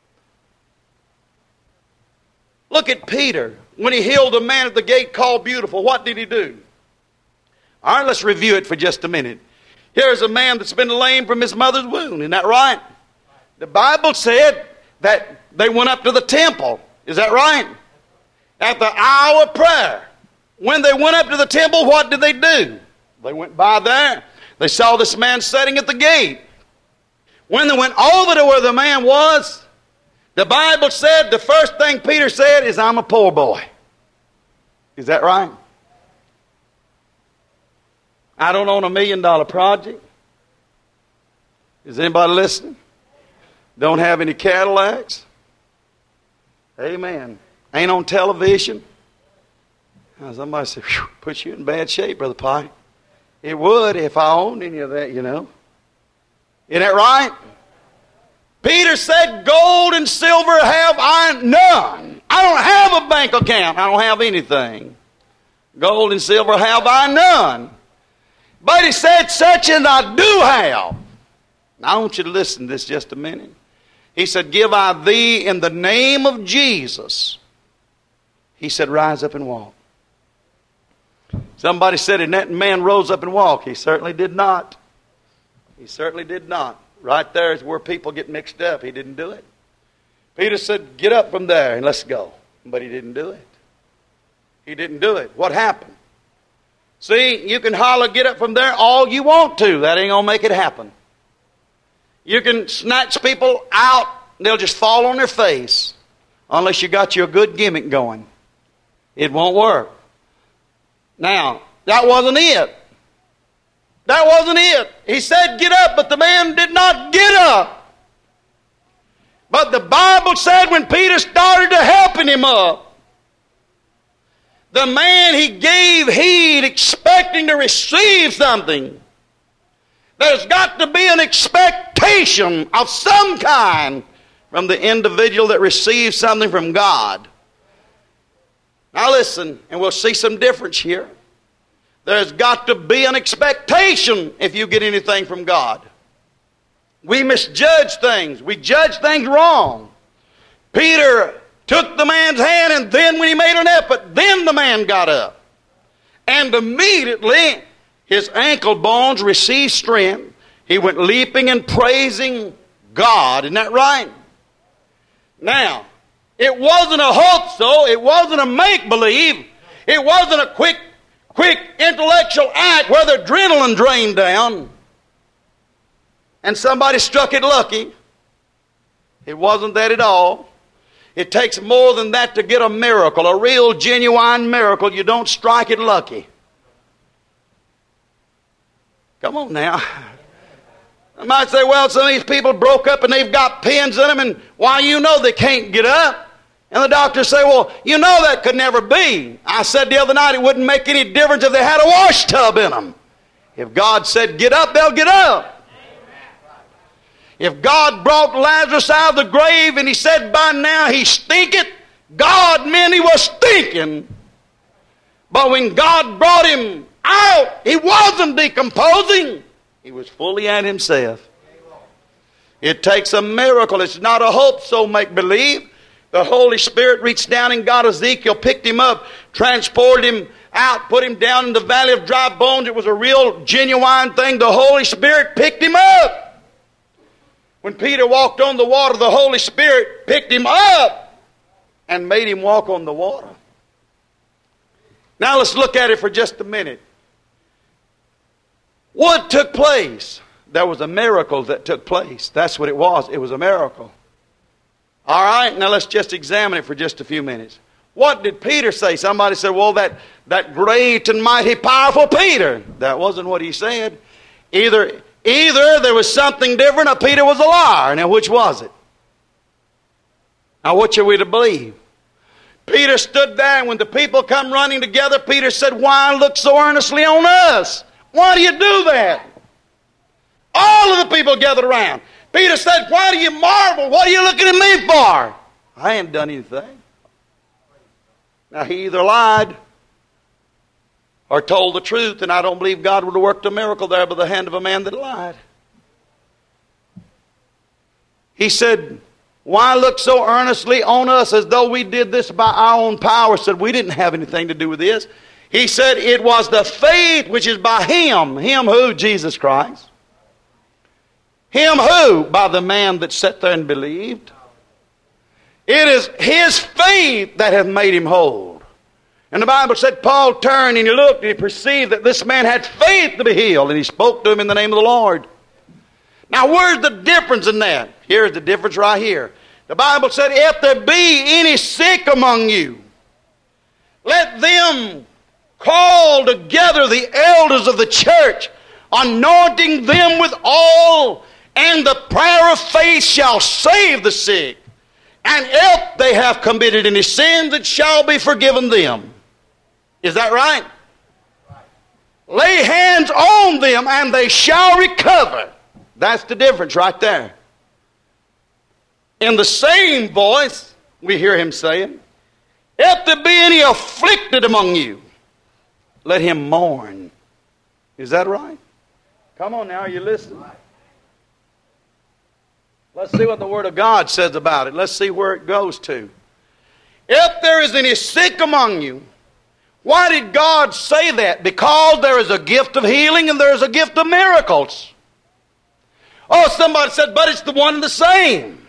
Look at Peter. When he healed a man at the gate called Beautiful, what did he do? All right, let's review it for just a minute. Here's a man that's been lame from his mother's womb. Isn't that right? The Bible said that they went up to the temple. Is that right? At the hour of prayer. When they went up to the temple, what did they do? They went by there. They saw this man sitting at the gate. When they went over to where the man was, the Bible said the first thing Peter said is, I'm a poor boy. Is that right? I don't own a million dollar project. Is anybody listening? Don't have any Cadillacs. Amen. Ain't on television. Now somebody said, put you in bad shape, Brother Pike. It would if I owned any of that, you know. Isn't that right? Peter said, gold and silver have I none. I don't have a bank account. I don't have anything. Gold and silver have I none. But he said, such as I do have. Now I want you to listen to this just a minute. He said, give I thee in the name of Jesus. He said, rise up and walk. Somebody said, and that man rose up and walked. He certainly did not. He certainly did not. Right there is where people get mixed up. He didn't do it. Peter said, get up from there and let's go. But he didn't do it. He didn't do it. What happened? See, you can holler, get up from there all you want to. That ain't going to make it happen. You can snatch people out, and they'll just fall on their face. Unless you got your good gimmick going. It won't work. Now, that wasn't it. That wasn't it. He said, get up, but the man did not get up. But the Bible said when Peter started to helping him up, the man, he gave heed expecting to receive something. There's got to be an expectation of some kind from the individual that receives something from God. Now listen, and we'll see some difference here. There's got to be an expectation if you get anything from God. We misjudge things. We judge things wrong. Peter took the man's hand, and then when he made an effort, then the man got up. And immediately his ankle bones received strength. He went leaping and praising God. Isn't that right? Now, it wasn't a hope so. It wasn't a make-believe. It wasn't a quick, quick intellectual act where the adrenaline drained down and somebody struck it lucky. It wasn't that at all. It takes more than that to get a miracle, a real genuine miracle. You don't strike it lucky. Come on now. I might say, well, some of these people broke up and they've got pins in them, and why, you know they can't get up. And the doctors say, well, you know that could never be. I said the other night it wouldn't make any difference if they had a wash tub in them. If God said get up, they'll get up. If God brought Lazarus out of the grave and he said by now he stinketh, God meant he was stinking. But when God brought him out, he wasn't decomposing. He was fully at himself. It takes a miracle. It's not a hope so make-believe. The Holy Spirit reached down and got Ezekiel, picked him up, transported him out, put him down in the valley of dry bones. It was a real genuine thing. The Holy Spirit picked him up. When Peter walked on the water, the Holy Spirit picked him up and made him walk on the water. Now let's look at it for just a minute. What took place? There was a miracle that took place. That's what it was. It was a miracle. All right, now let's just examine it for just a few minutes. What did Peter say? Somebody said, well, that, that great and mighty powerful Peter. That wasn't what he said. Either... Either there was something different or Peter was a liar. Now, which was it? Now, which are we to believe? Peter stood there, and when the people come running together, Peter said, why look so earnestly on us? Why do you do that? All of the people gathered around. Peter said, why do you marvel? What are you looking at me for? I ain't done anything. Now, he either lied or told the truth, and I don't believe God would have worked a miracle there by the hand of a man that lied. He said, why look so earnestly on us as though we did this by our own power? Said we didn't have anything to do with this. He said it was the faith which is by him. Him who? Jesus Christ. Him who? By the man that sat there and believed. It is his faith that hath made him whole. And the Bible said Paul turned and he looked and he perceived that this man had faith to be healed. And he spoke to him in the name of the Lord. Now where's the difference in that? Here's the difference right here. The Bible said, if there be any sick among you, let them call together the elders of the church, anointing them with oil, and the prayer of faith shall save the sick. And if they have committed any sins, it shall be forgiven them. Is that right? Lay hands on them and they shall recover. That's the difference right there. In the same voice, we hear him saying, if there be any afflicted among you, let him mourn. Is that right? Come on now, are you listening? Let's see what the Word of God says about it. Let's see where it goes to. If there is any sick among you, why did God say that? Because there is a gift of healing and there is a gift of miracles. Oh, somebody said, but it's the one and the same.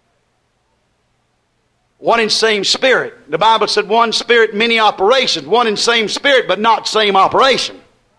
One and same spirit. The Bible said one spirit, many operations. One and same spirit, but not same operation.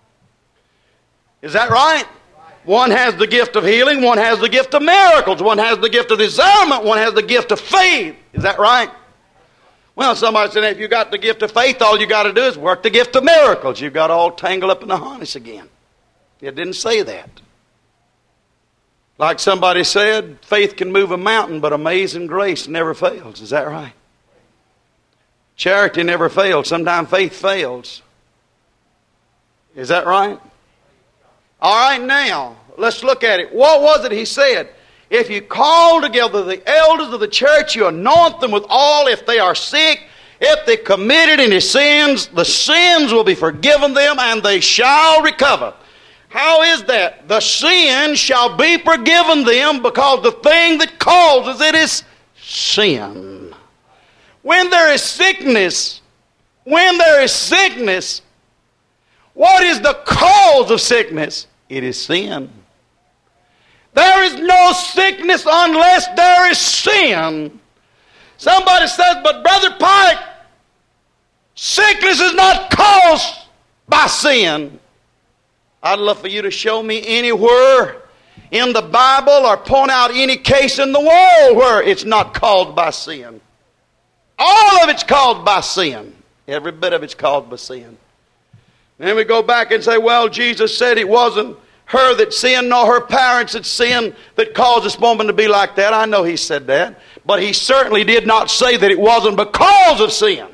Is that right? One has the gift of healing, one has the gift of miracles, one has the gift of discernment, one has the gift of faith. Is that right? Well, somebody said, if you got the gift of faith, all you got to do is work the gift of miracles. You got got all tangled up in the harness again. It didn't say that. Like somebody said, faith can move a mountain, but amazing grace never fails. Is that right? Charity never fails. Sometimes faith fails. Is that right? All right, now, let's look at it. What was it he said? If you call together the elders of the church, you anoint them with oil if they are sick. If they committed any sins, the sins will be forgiven them and they shall recover. How is that? The sin shall be forgiven them because the thing that causes it is sin. When there is sickness, when there is sickness, what is the cause of sickness? It is sin. There is no sickness unless there is sin. Somebody says, but Brother Pike, sickness is not caused by sin. I'd love for you to show me anywhere in the Bible or point out any case in the world where it's not caused by sin. All of it's caused by sin. Every bit of it's caused by sin. Then we go back and say, well, Jesus said it wasn't her that sinned nor her parents that sinned that caused this woman to be like that. I know he said that. But he certainly did not say that it wasn't because of sin.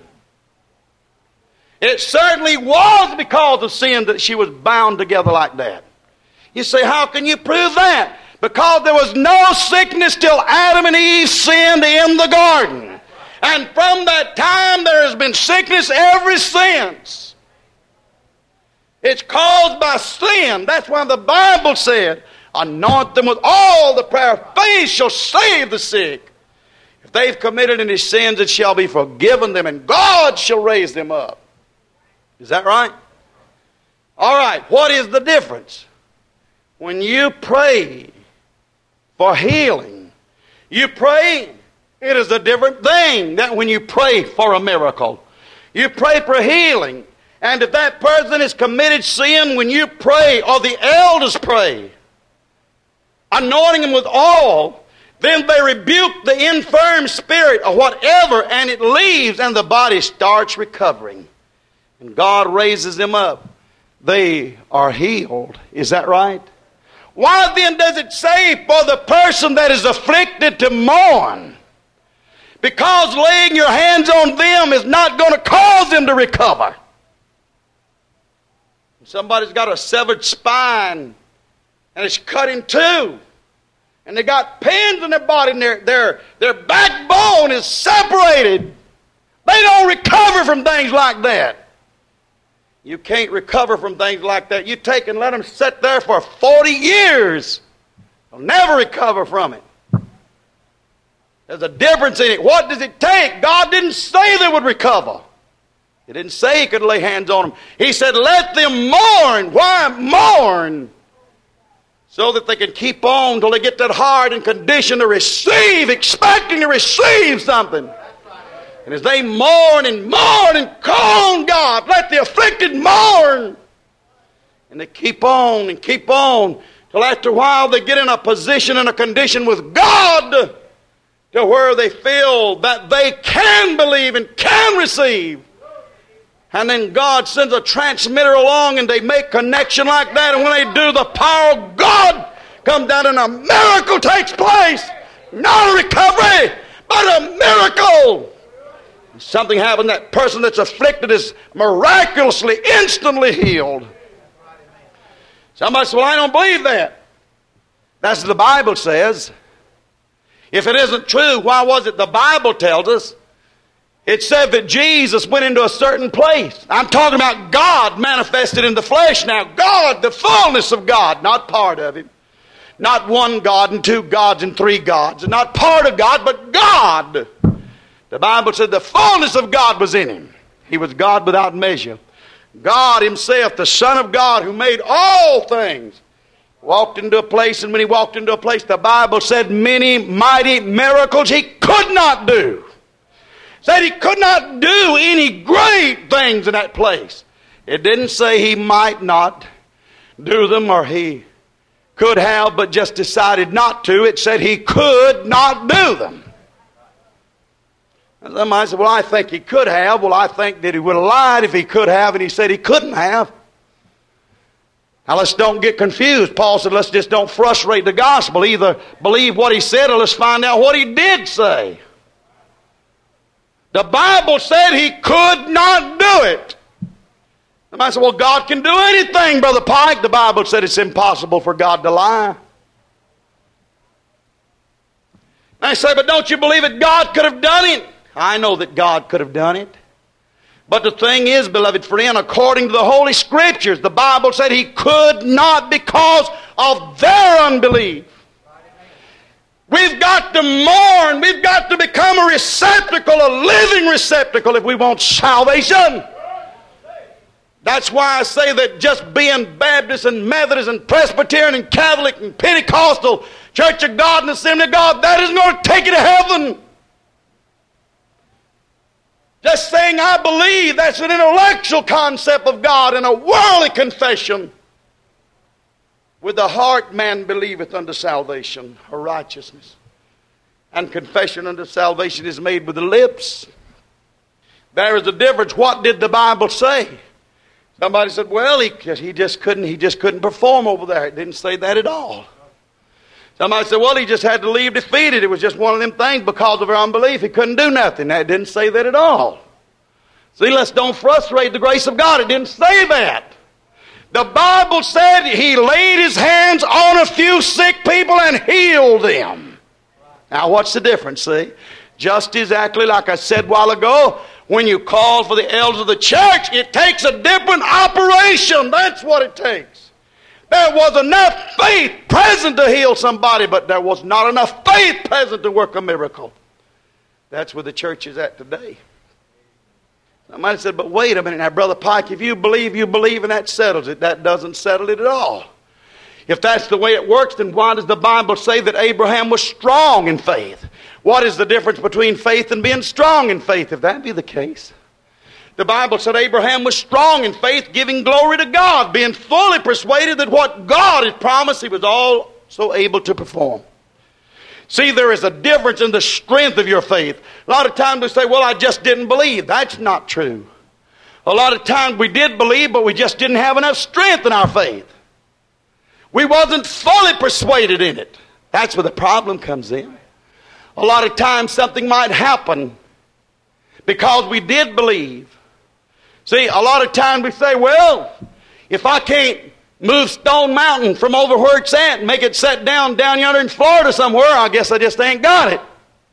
It certainly was because of sin that she was bound together like that. You say, how can you prove that? Because there was no sickness till Adam and Eve sinned in the garden. And from that time there has been sickness ever since. It's caused by sin. That's why the Bible said, anoint them with all the prayer of faith shall save the sick. If they've committed any sins, it shall be forgiven them, and God shall raise them up. Is that right? All right, what is the difference? When you pray for healing, you pray, it is a different thing than when you pray for a miracle. You pray for healing, and if that person has committed sin, when you pray, or the elders pray, anointing them with oil, then they rebuke the infirm spirit or whatever, and it leaves, and the body starts recovering. And God raises them up. They are healed. Is that right? Why then does it say for the person that is afflicted to mourn? Because laying your hands on them is not going to cause them to recover. Somebody's got a severed spine and it's cut in two. And they got pains in their body and their, their, their backbone is separated. They don't recover from things like that. You can't recover from things like that. You take and let them sit there for forty years. They'll never recover from it. There's a difference in it. What does it take? God didn't say they would recover. He didn't say he could lay hands on them. He said, let them mourn. Why mourn? So that they can keep on till they get that heart and condition to receive, expecting to receive something. And as they mourn and mourn and call on God, let the afflicted mourn. And they keep on and keep on till after a while they get in a position and a condition with God to where they feel that they can believe and can receive. And then God sends a transmitter along and they make connection like that. And when they do, the power of God comes down and a miracle takes place. Not a recovery, but a miracle. Something happened. That person that's afflicted is miraculously, instantly healed. Somebody says, well, I don't believe that. That's what the Bible says. If it isn't true, why was it the Bible tells us? It said that Jesus went into a certain place. I'm talking about God manifested in the flesh now. God, the fullness of God, not part of Him. Not one God and two gods and three gods. Not part of God, but God. The Bible said the fullness of God was in Him. He was God without measure. God Himself, the Son of God who made all things, walked into a place, and when He walked into a place, the Bible said many mighty miracles He could not do. Said He could not do any great things in that place. It didn't say He might not do them or He could have but just decided not to. It said He could not do them. And somebody said, well, I think He could have. Well, I think that He would have lied if He could have, and He said He couldn't have. Now let's don't get confused. Paul said let's just don't frustrate the gospel. Either believe what he said or let's find out what he did say. The Bible said he could not do it. Somebody said, well, God can do anything, Brother Pike. The Bible said it's impossible for God to lie. I say, but don't you believe it? God could have done it. I know that God could have done it. But the thing is, beloved friend, according to the Holy Scriptures, the Bible said he could not because of their unbelief. We've got to mourn. We've got to become a receptacle, a living receptacle if we want salvation. That's why I say that just being Baptist and Methodist and Presbyterian and Catholic and Pentecostal, Church of God and Assembly of God, that isn't going to take you to heaven. Just saying I believe, that's an intellectual concept of God and a worldly confession. With the heart man believeth unto salvation or righteousness. And confession unto salvation is made with the lips. There is a difference. What did the Bible say? Somebody said, well, he, he just couldn't he just couldn't perform over there. It didn't say that at all. Somebody said, well, he just had to leave defeated. It was just one of them things because of our unbelief. He couldn't do nothing. That didn't say that at all. See, let's don't frustrate the grace of God. It didn't say that. The Bible said he laid his hands on a few sick people and healed them. Now, what's the difference, see? Just exactly like I said a while ago, when you call for the elders of the church, it takes a different operation. That's what it takes. There was enough faith present to heal somebody, but there was not enough faith present to work a miracle. That's where the church is at today. Somebody said, but wait a minute now, Brother Pike, if you believe, you believe, and that settles it. That doesn't settle it at all. If that's the way it works, then why does the Bible say that Abraham was strong in faith? What is the difference between faith and being strong in faith, if that be the case? The Bible said Abraham was strong in faith, giving glory to God, being fully persuaded that what God had promised, he was also able to perform. See, there is a difference in the strength of your faith. A lot of times we say, well, I just didn't believe. That's not true. A lot of times we did believe, but we just didn't have enough strength in our faith. We wasn't fully persuaded in it. That's where the problem comes in. A lot of times something might happen because we did believe. See, a lot of times we say, well, if I can't move Stone Mountain from over where it's at and make it set down down yonder in Florida somewhere, I guess I just ain't got it.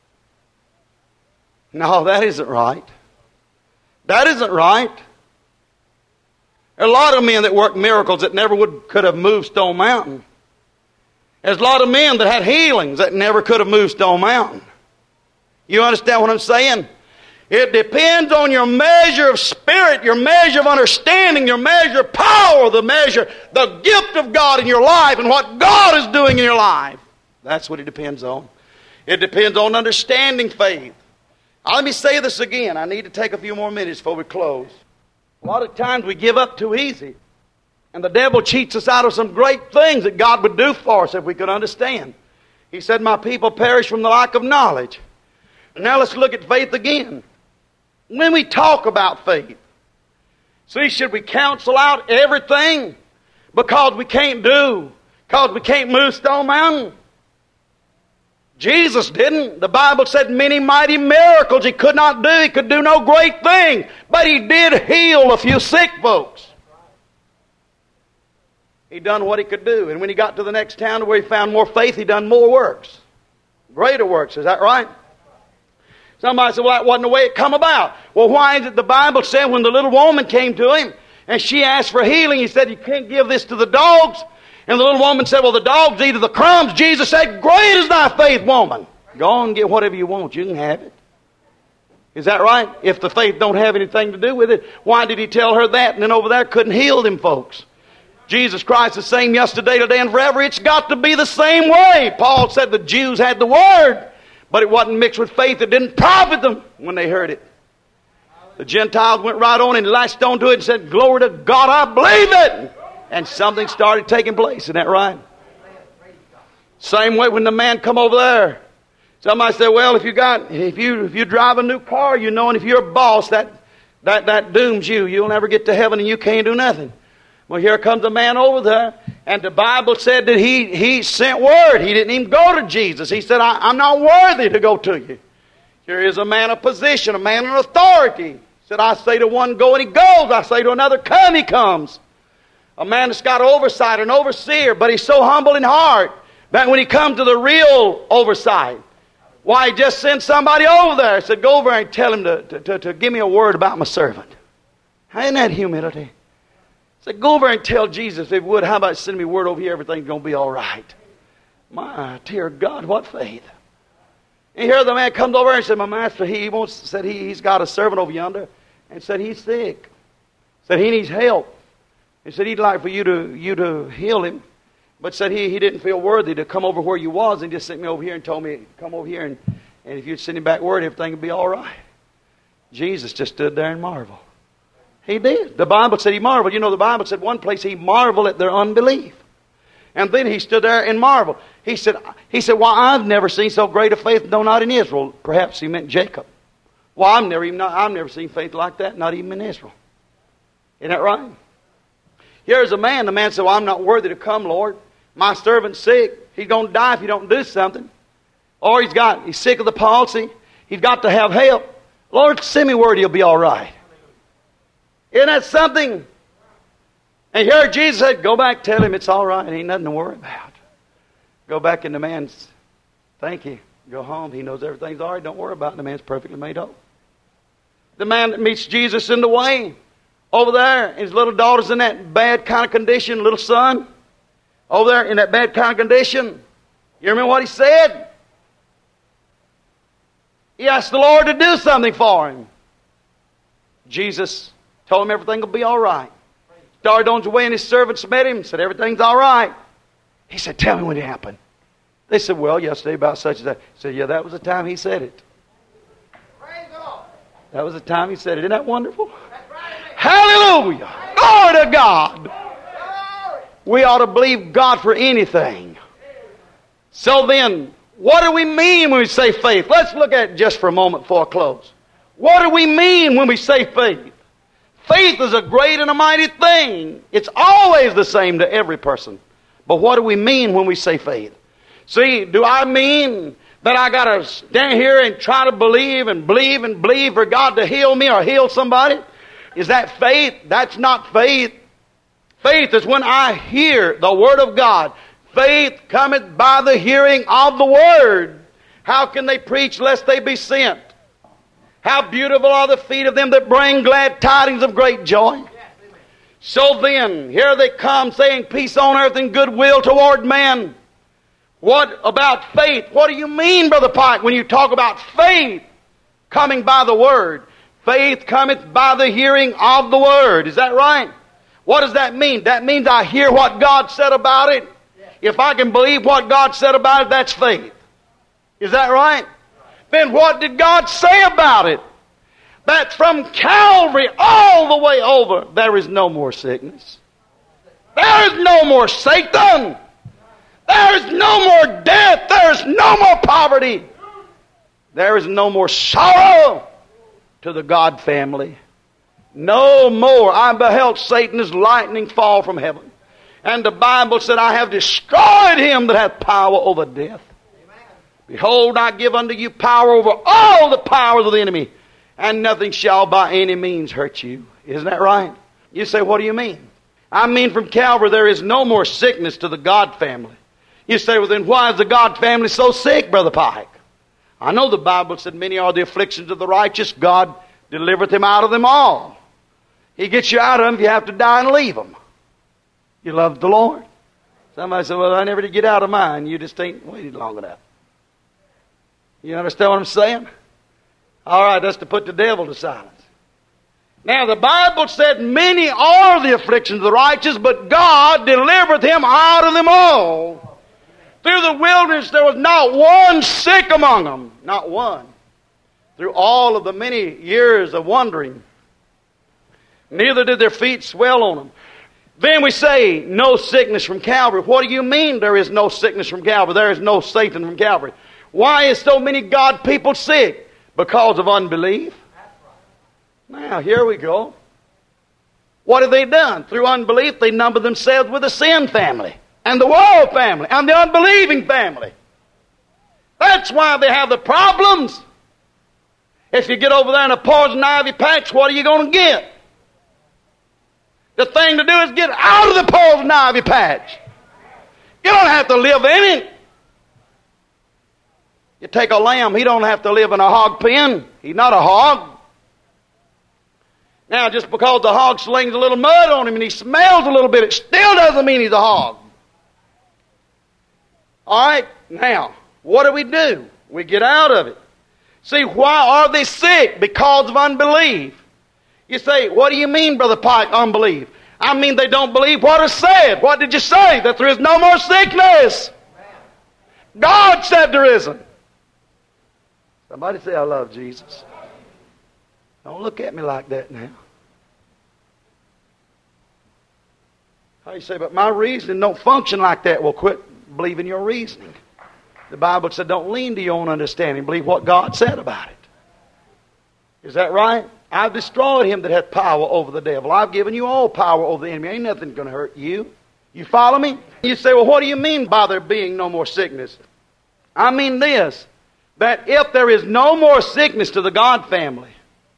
No, that isn't right. That isn't right. There are a lot of men that work miracles that never would could have moved Stone Mountain. There's a lot of men that had healings that never could have moved Stone Mountain. You understand what I'm saying? It depends on your measure of spirit, your measure of understanding, your measure of power, the measure, the gift of God in your life and what God is doing in your life. That's what it depends on. It depends on understanding faith. Now, let me say this again. I need to take a few more minutes before we close. A lot of times we give up too easy. And the devil cheats us out of some great things that God would do for us if we could understand. He said, my people perish from the lack of knowledge. Now let's look at faith again. When we talk about faith, see, should we counsel out everything because we can't do, because we can't move Stone Mountain? Jesus didn't. The Bible said many mighty miracles he could not do. He could do no great thing, but he did heal a few sick folks. He done what he could do. And when he got to the next town where he found more faith, he done more works. Greater works, is that right? Somebody said, well, that wasn't the way it come about. Well, why is it the Bible said when the little woman came to him and she asked for healing, he said, you can't give this to the dogs. And the little woman said, well, the dogs eat of the crumbs. Jesus said, great is thy faith, woman. Go on and get whatever you want. You can have it. Is that right? If the faith don't have anything to do with it, why did he tell her that and then over there couldn't heal them folks? Jesus Christ is the same yesterday, today, and forever. It's got to be the same way. Paul said the Jews had the word, but it wasn't mixed with faith. It didn't profit them when they heard it. The Gentiles went right on and latched onto it and said, glory to God, I believe it. And something started taking place. Isn't that right? Same way when the man come over there. Somebody said, well, if you got, if you if you drive a new car, you know, and if you're a boss, that that that dooms you. You'll never get to heaven and you can't do nothing. Well, here comes a man over there, and the Bible said that he, he sent word. He didn't even go to Jesus. He said, I, I'm not worthy to go to you. Here is a man of position, a man of authority. He said, I say to one, go, and he goes. I say to another, come, he comes. A man that's got oversight, an overseer, but he's so humble in heart that when he comes to the real oversight, why, he just sent somebody over there. He said, go over and tell him to, to, to, to give me a word about my servant. Ain't that humility? He said, go over and tell Jesus, if he would, how about sending me word over here, everything's going to be all right. My dear God, what faith. And here the man comes over and said, my master, he wants, said he, he's got a servant over yonder, and said he's sick. Said he needs help. He said he'd like for you to you to heal him. But said he, he didn't feel worthy to come over where you was, and just sent me over here and told me, come over here, and, and if you'd send him back word, everything would be all right. Jesus just stood there and marveled. He did. The Bible said he marveled. You know, the Bible said one place he marveled at their unbelief. And then he stood there and marveled. He said, he said, well, I've never seen so great a faith, no, not in Israel. Perhaps he meant Jacob. Well, I've never even, I've never seen faith like that, not even in Israel. Isn't that right? Here's a man. The man said, well, I'm not worthy to come, Lord. My servant's sick. He's going to die if you don't do something. Or he's got, he's sick of the palsy. He's got to have help. Lord, send me word, he'll be all right. Isn't that something? And here Jesus said, go back, tell him it's all right. Ain't nothing to worry about. Go back and the man's, thank you. Go home. He knows everything's all right. Don't worry about it. The man's perfectly made whole. The man that meets Jesus in the way, over there, his little daughter's in that bad kind of condition, little son, over there in that bad kind of condition. You remember what he said? He asked the Lord to do something for him. Jesus told him everything will be all right. Started on his way and his servants met him, said everything's all right. He said, tell me when it happened. They said, well, yesterday about such and that. He said, yeah, that was the time he said it. That was the time he said it. Isn't that wonderful? Hallelujah! Glory to God! We ought to believe God for anything. So then, what do we mean when we say faith? Let's look at it just for a moment before I close. What do we mean when we say faith? Faith is a great and a mighty thing. It's always the same to every person. But what do we mean when we say faith? See, do I mean that I got to stand here and try to believe and believe and believe for God to heal me or heal somebody? Is that faith? That's not faith. Faith is when I hear the Word of God. Faith cometh by the hearing of the Word. How can they preach lest they be sent? How beautiful are the feet of them that bring glad tidings of great joy. So then, here they come saying peace on earth and goodwill toward men. What about faith? What do you mean, Brother Pike, when you talk about faith coming by the Word? Faith cometh by the hearing of the Word. Is that right? What does that mean? That means I hear what God said about it. If I can believe what God said about it, that's faith. Is that right? Then what did God say about it? That from Calvary all the way over, there is no more sickness. There is no more Satan. There is no more death. There is no more poverty. There is no more sorrow to the God family. No more. I beheld Satan as lightning fall from heaven. And the Bible said, I have destroyed him that hath power over death. Behold, I give unto you power over all the powers of the enemy, and nothing shall by any means hurt you. Isn't that right? You say, what do you mean? I mean from Calvary there is no more sickness to the God family. You say, well then why is the God family so sick, Brother Pike? I know the Bible said many are the afflictions of the righteous. God delivereth him out of them all. He gets you out of them if you have to die and leave them. You love the Lord. Somebody said, well, I never did get out of mine. You just ain't waited long enough. You understand what I'm saying? All right, that's to put the devil to silence. Now, the Bible said, many are the afflictions of the righteous, but God delivereth him out of them all. Through the wilderness, there was not one sick among them. Not one. Through all of the many years of wandering. Neither did their feet swell on them. Then we say, no sickness from Calvary. What do you mean there is no sickness from Calvary? There is no Satan from Calvary. Why is so many God people sick? Because of unbelief. Now, here we go. What have they done? Through unbelief, they number themselves with the sin family, and the world family, and the unbelieving family. That's why they have the problems. If you get over there in a poison ivy patch, what are you going to get? The thing to do is get out of the poison ivy patch. You don't have to live in it. You take a lamb, he don't have to live in a hog pen. He's not a hog. Now, just because the hog slings a little mud on him and he smells a little bit, it still doesn't mean he's a hog. All right, now, what do we do? We get out of it. See, why are they sick? Because of unbelief. You say, what do you mean, Brother Pike, unbelief? I mean they don't believe what is said. What did you say? That there is no more sickness. God said there isn't. Somebody say, I love Jesus. Don't look at me like that now. How you say, but my reasoning don't function like that. Well, quit believing your reasoning. The Bible said, don't lean to your own understanding. Believe what God said about it. Is that right? I've destroyed him that hath power over the devil. I've given you all power over the enemy. Ain't nothing going to hurt you. You follow me? You say, well, what do you mean by there being no more sickness? I mean this, that if there is no more sickness to the God family,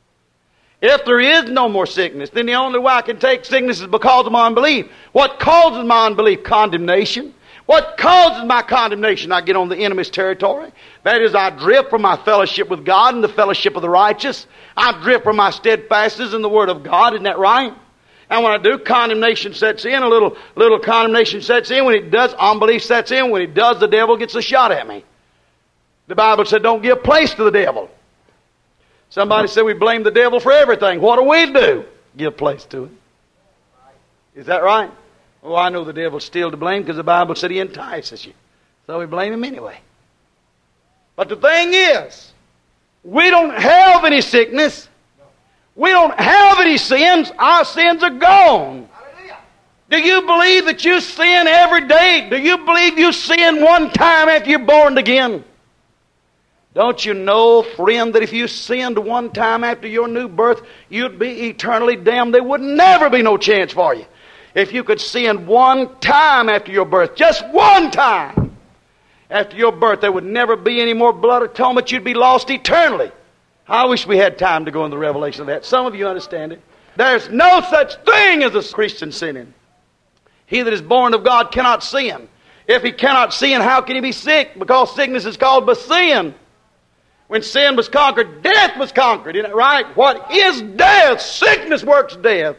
if there is no more sickness, then the only way I can take sickness is because of my unbelief. What causes my unbelief? Condemnation. What causes my condemnation? I get on the enemy's territory. That is, I drift from my fellowship with God and the fellowship of the righteous. I drift from my steadfastness in the Word of God. Isn't that right? And when I do, condemnation sets in. A little, little condemnation sets in. When it does, unbelief sets in. When it does, the devil gets a shot at me. The Bible said, don't give place to the devil. Somebody said we blame the devil for everything. What do we do? Give place to it. Is that right? Oh, I know the devil's still to blame because the Bible said he entices you. So we blame him anyway. But the thing is, we don't have any sickness. We don't have any sins. Our sins are gone. Do you believe that you sin every day? Do you believe you sin one time after you're born again? Don't you know, friend, that if you sinned one time after your new birth, you'd be eternally damned? There would never be no chance for you. If you could sin one time after your birth, just one time after your birth, there would never be any more blood atonement. You'd be lost eternally. I wish we had time to go into the revelation of that. Some of you understand it. There's no such thing as a Christian sinning. He that is born of God cannot sin. If he cannot sin, how can he be sick? Because sickness is called by sin. When sin was conquered, death was conquered. Isn't it right? What is death? Sickness works death.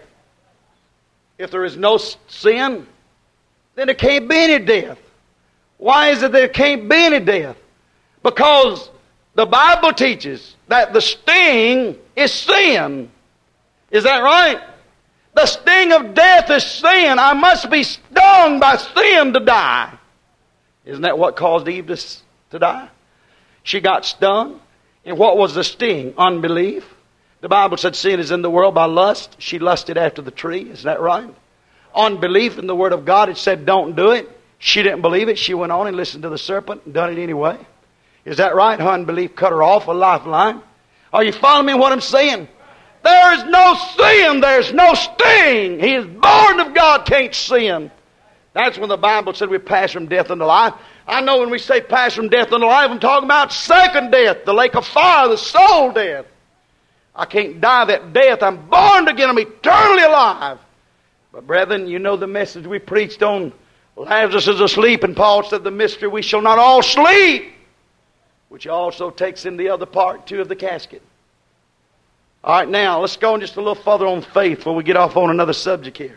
If there is no sin, then there can't be any death. Why is it there can't be any death? Because the Bible teaches that the sting is sin. Is that right? The sting of death is sin. I must be stung by sin to die. Isn't that what caused Eve to, to die? She got stung. And what was the sting? Unbelief. The Bible said sin is in the world by lust. She lusted after the tree. Is that right? Unbelief in the Word of God. It said don't do it. She didn't believe it. She went on and listened to the serpent and done it anyway. Is that right? Her unbelief cut her off a lifeline. Are you following me what I'm saying? There is no sin. There's no sting. He is born of God, can't sin. That's when the Bible said we pass from death into life. I know when we say pass from death into life, I'm talking about second death, the lake of fire, the soul death. I can't die that death. I'm born again. I'm eternally alive. But brethren, you know the message we preached on Lazarus is asleep, and Paul said the mystery, we shall not all sleep, which also takes in the other part too of the casket. All right, now let's go just a little further on faith before we get off on another subject here.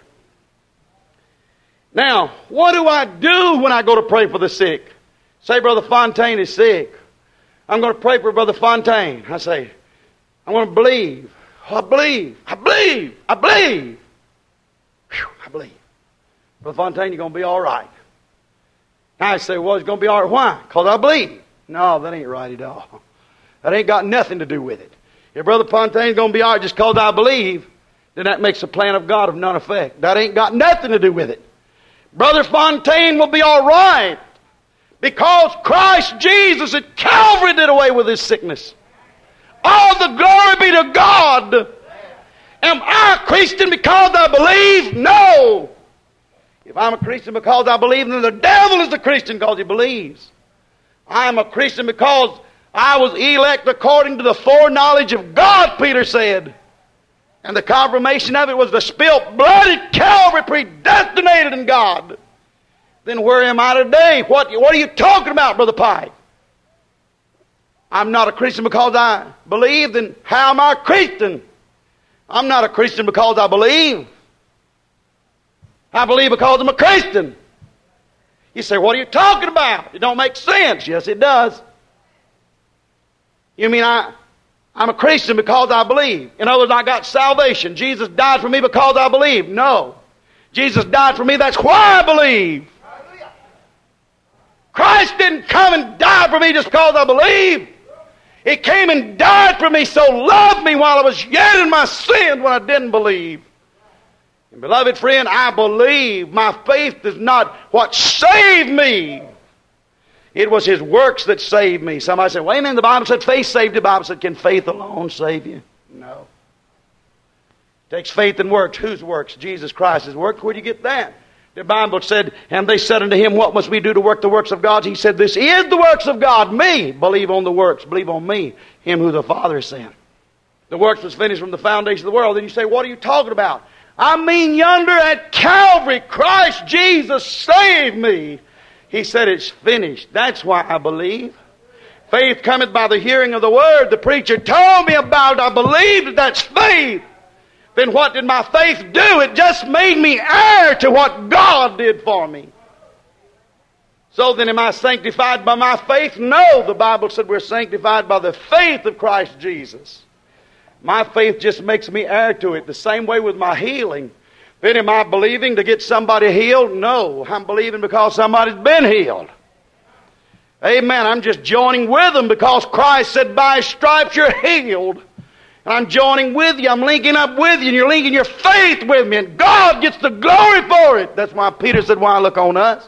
Now, what do I do when I go to pray for the sick? Say, Brother Fontaine is sick. I'm going to pray for Brother Fontaine. I say, I'm going to believe. Oh, I believe. I believe. I believe. Whew, I believe. Brother Fontaine, you're going to be all right. I say, well, it's going to be all right. Why? Because I believe. No, that ain't right at all. That ain't got nothing to do with it. If Brother Fontaine's going to be all right just because I believe, then that makes the plan of God of none effect. That ain't got nothing to do with it. Brother Fontaine will be all right because Christ Jesus at Calvary did away with his sickness. All the glory be to God. Am I a Christian because I believe? No. If I'm a Christian because I believe, then the devil is a Christian because he believes. I'm a Christian because I was elect according to the foreknowledge of God, Peter said. And the confirmation of it was the spilt blood at Calvary, predestinated in God. Then where am I today? What, what are you talking about, Brother Pike? I'm not a Christian because I believe, then how am I a Christian? I'm not a Christian because I believe. I believe because I'm a Christian. You say, what are you talking about? It don't make sense. Yes, it does. You mean I, I'm a Christian because I believe? In other words, I got salvation. Jesus died for me because I believe. No. Jesus died for me, that's why I believe. Christ didn't come and die for me just because I believe. He came and died for me, so loved me while I was yet in my sin when I didn't believe. And beloved friend, I believe. My faith is not what saved me. It was His works that saved me. Somebody said, wait a minute, the Bible said faith saved you. The Bible said, can faith alone save you? No. It takes faith and works. Whose works? Jesus Christ's works. Where do you get that? The Bible said, and they said unto Him, what must we do to work the works of God? He said, this is the works of God, me. Believe on the works. Believe on me, Him who the Father sent. The works was finished from the foundation of the world. Then you say, what are you talking about? I mean yonder at Calvary, Christ Jesus saved me. He said, it's finished. That's why I believe. Faith cometh by the hearing of the Word. The preacher told me about it. I believed that that's faith. Then what did my faith do? It just made me heir to what God did for me. So then am I sanctified by my faith? No, the Bible said we're sanctified by the faith of Christ Jesus. My faith just makes me heir to it. The same way with my healing. Then am I believing to get somebody healed? No, I'm believing because somebody's been healed. Amen. I'm just joining with them because Christ said by His stripes you're healed. And I'm joining with you. I'm linking up with you. And you're linking your faith with me. And God gets the glory for it. That's why Peter said, why look on us?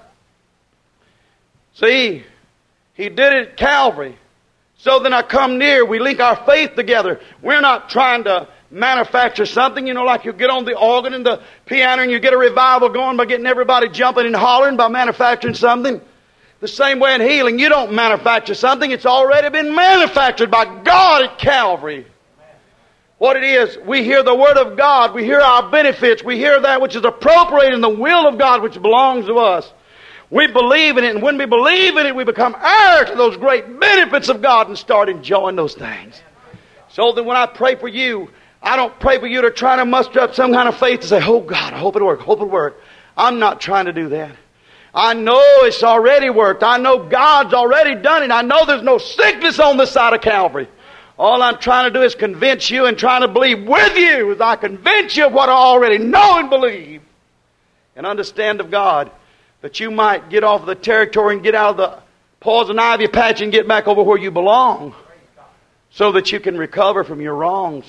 See, He did it at Calvary. So then I come near. We link our faith together. We're not trying to manufacture something. You know, like you get on the organ and the piano and you get a revival going by getting everybody jumping and hollering by manufacturing something. The same way in healing. You don't manufacture something. It's already been manufactured by God at Calvary. What it is, we hear the Word of God, we hear our benefits, we hear that which is appropriate in the will of God which belongs to us. We believe in it, and when we believe in it, we become heirs to those great benefits of God and start enjoying those things. So that when I pray for you, I don't pray for you to try to muster up some kind of faith to say, oh God, I hope it'll work, I hope it'll work. I'm not trying to do that. I know it's already worked. I know God's already done it. I know there's no sickness on this side of Calvary. All I'm trying to do is convince you and trying to believe with you as I convince you of what I already know and believe. And understand of God that you might get off of the territory and get out of the poison ivy patch and get back over where you belong so that you can recover from your wrongs.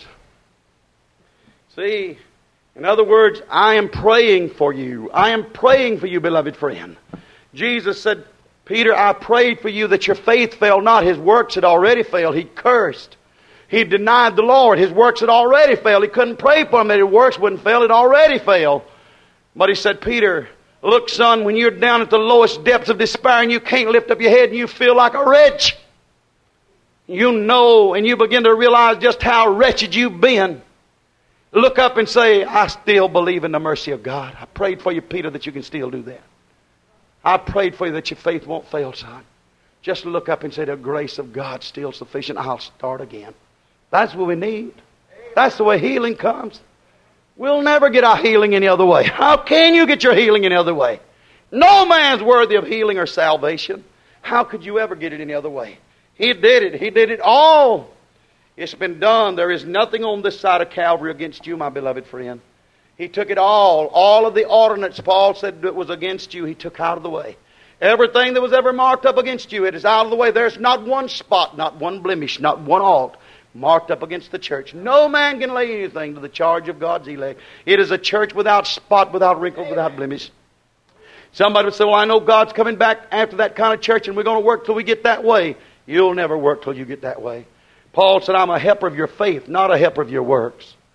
See, in other words, I am praying for you. I am praying for you, beloved friend. Jesus said, Peter, I prayed for you that your faith fail not. His works had already failed. He cursed. He denied the Lord. His works had already failed. He couldn't pray for him that his works wouldn't fail. It already failed. But he said, Peter, look, son, when you're down at the lowest depths of despair and you can't lift up your head and you feel like a wretch, you know and you begin to realize just how wretched you've been. Look up and say, I still believe in the mercy of God. I prayed for you, Peter, that you can still do that. I prayed for you that your faith won't fail, son. Just look up and say, the grace of God is still sufficient. I'll start again. That's what we need. That's the way healing comes. We'll never get our healing any other way. How can you get your healing any other way? No man's worthy of healing or salvation. How could you ever get it any other way? He did it. He did it all. It's been done. There is nothing on this side of Calvary against you, my beloved friend. He took it all. All of the ordinance Paul said that was against you, He took out of the way. Everything that was ever marked up against you, it is out of the way. There's not one spot, not one blemish, not one alt marked up against the church. No man can lay anything to the charge of God's elect. It is a church without spot, without wrinkle, without blemish. Somebody would say, well, I know God's coming back after that kind of church and we're going to work till we get that way. You'll never work till you get that way. Paul said, I'm a helper of your faith, not a helper of your works.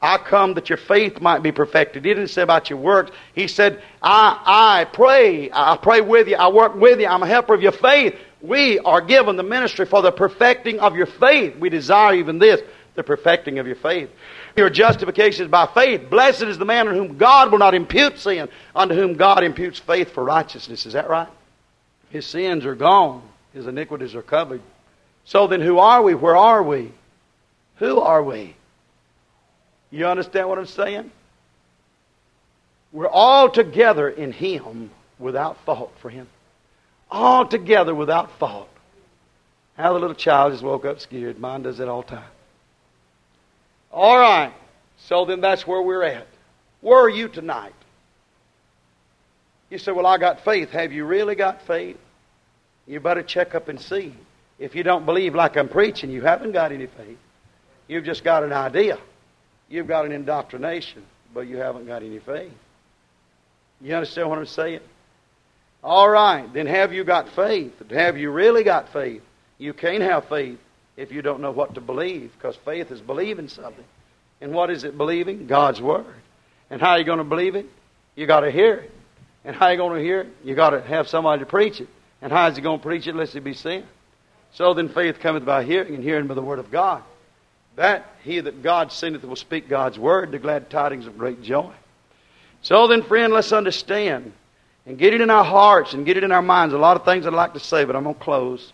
I come that your faith might be perfected. He didn't say about your works. He said, I, I pray. I pray with you. I work with you. I'm a helper of your faith. We are given the ministry for the perfecting of your faith. We desire even this, the perfecting of your faith. Your justification is by faith. Blessed is the man on whom God will not impute sin, unto whom God imputes faith for righteousness. Is that right? His sins are gone. His iniquities are covered. So then who are we? Where are we? Who are we? You understand what I'm saying? We're all together in Him without fault, friend. All together without fault. How the little child just woke up scared. Mine does that all the time. All right. So then that's where we're at. Where are you tonight? You say, well, I got faith. Have you really got faith? You better check up and see. If you don't believe like I'm preaching, you haven't got any faith. You've just got an idea. You've got an indoctrination, but you haven't got any faith. You understand what I'm saying? All right, then have you got faith? Have you really got faith? You can't have faith if you don't know what to believe, because faith is believing something. And what is it believing? God's Word. And how are you going to believe it? You got to hear it. And how are you going to hear it? You got to have somebody to preach it. And how is he going to preach it unless it be sent? So then faith cometh by hearing, and hearing by the Word of God. That he that God sendeth will speak God's Word, the glad tidings of great joy. So then, friend, let's understand and get it in our hearts and get it in our minds. A lot of things I'd like to say, but I'm going to close.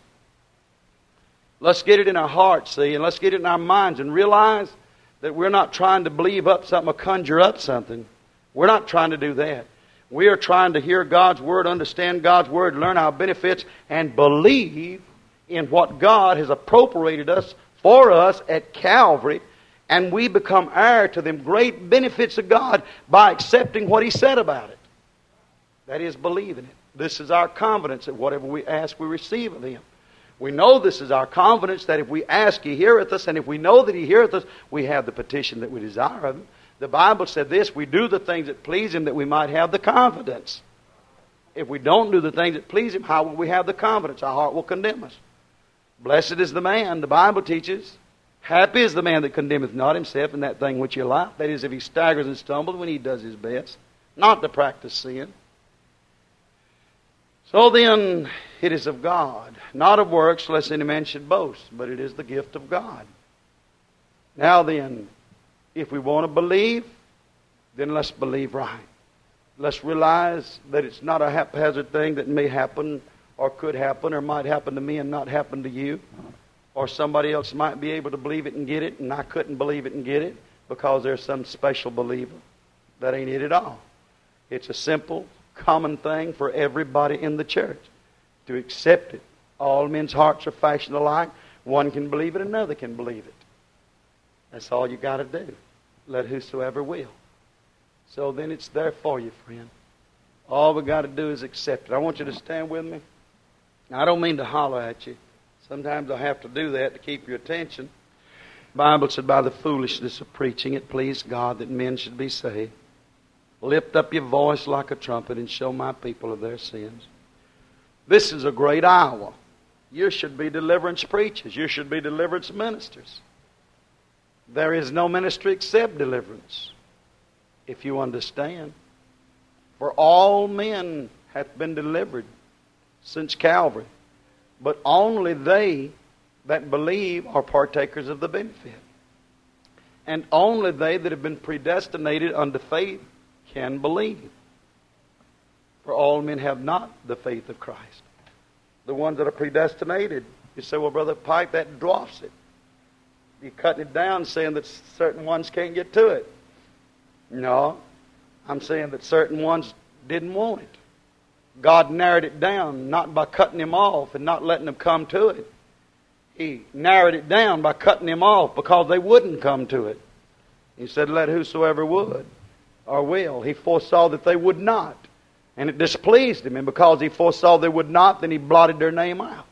Let's get it in our hearts, see, and let's get it in our minds and realize that we're not trying to believe up something or conjure up something. We're not trying to do that. We are trying to hear God's Word, understand God's Word, learn our benefits, and believe in what God has appropriated us for us at Calvary, and we become heir to them great benefits of God by accepting what He said about it. That is, believing it. This is our confidence that whatever we ask, we receive of Him. We know this is our confidence that if we ask, He heareth us, and if we know that He heareth us, we have the petition that we desire of Him. The Bible said this, we do the things that please Him that we might have the confidence. If we don't do the things that please Him, how will we have the confidence? Our heart will condemn us. Blessed is the man, the Bible teaches. Happy is the man that condemneth not himself in that thing which he liketh. That is, if he staggers and stumbles when he does his best, not to practice sin. So then, it is of God, not of works, lest any man should boast, but it is the gift of God. Now then, if we want to believe, then let's believe right. Let's realize that it's not a haphazard thing that may happen or could happen, or might happen to me and not happen to you. Or somebody else might be able to believe it and get it, and I couldn't believe it and get it, because there's some special believer. That ain't it at all. It's a simple, common thing for everybody in the church to accept it. All men's hearts are fashioned alike. One can believe it, another can believe it. That's all you got to do. Let whosoever will. So then it's there for you, friend. All we got to do is accept it. I want you to stand with me. Now, I don't mean to holler at you. Sometimes I have to do that to keep your attention. The Bible said, by the foolishness of preaching it pleased God that men should be saved. Lift up your voice like a trumpet and show my people of their sins. This is a great hour. You should be deliverance preachers. You should be deliverance ministers. There is no ministry except deliverance, if you understand. For all men hath been delivered since Calvary, but only they that believe are partakers of the benefit. And only they that have been predestinated unto faith can believe. For all men have not the faith of Christ. The ones that are predestinated, you say, well, Brother Pike, that dwarfs it. You're cutting it down, saying that certain ones can't get to it. No, I'm saying that certain ones didn't want it. God narrowed it down, not by cutting them off and not letting them come to it. He narrowed it down by cutting them off because they wouldn't come to it. He said, let whosoever would or will. He foresaw that they would not. And it displeased Him. And because He foresaw they would not, then He blotted their name out.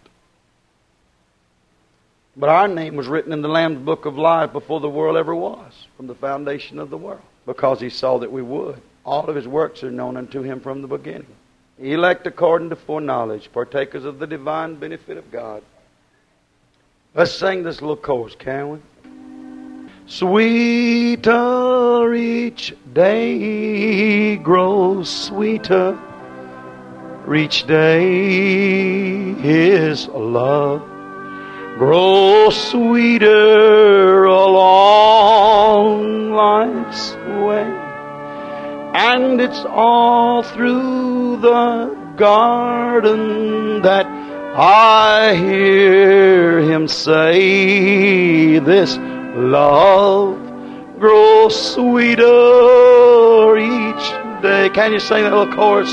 But our name was written in the Lamb's Book of Life before the world ever was, from the foundation of the world, because He saw that we would. All of His works are known unto Him from the beginning. Elect according to foreknowledge, partakers of the divine benefit of God. Let's sing this little chorus, can we? Sweeter each day grows sweeter. Each day His love grows sweeter along life's way. And it's all through the garden that I hear Him say, this love grows sweeter each day. Can you sing that little chorus?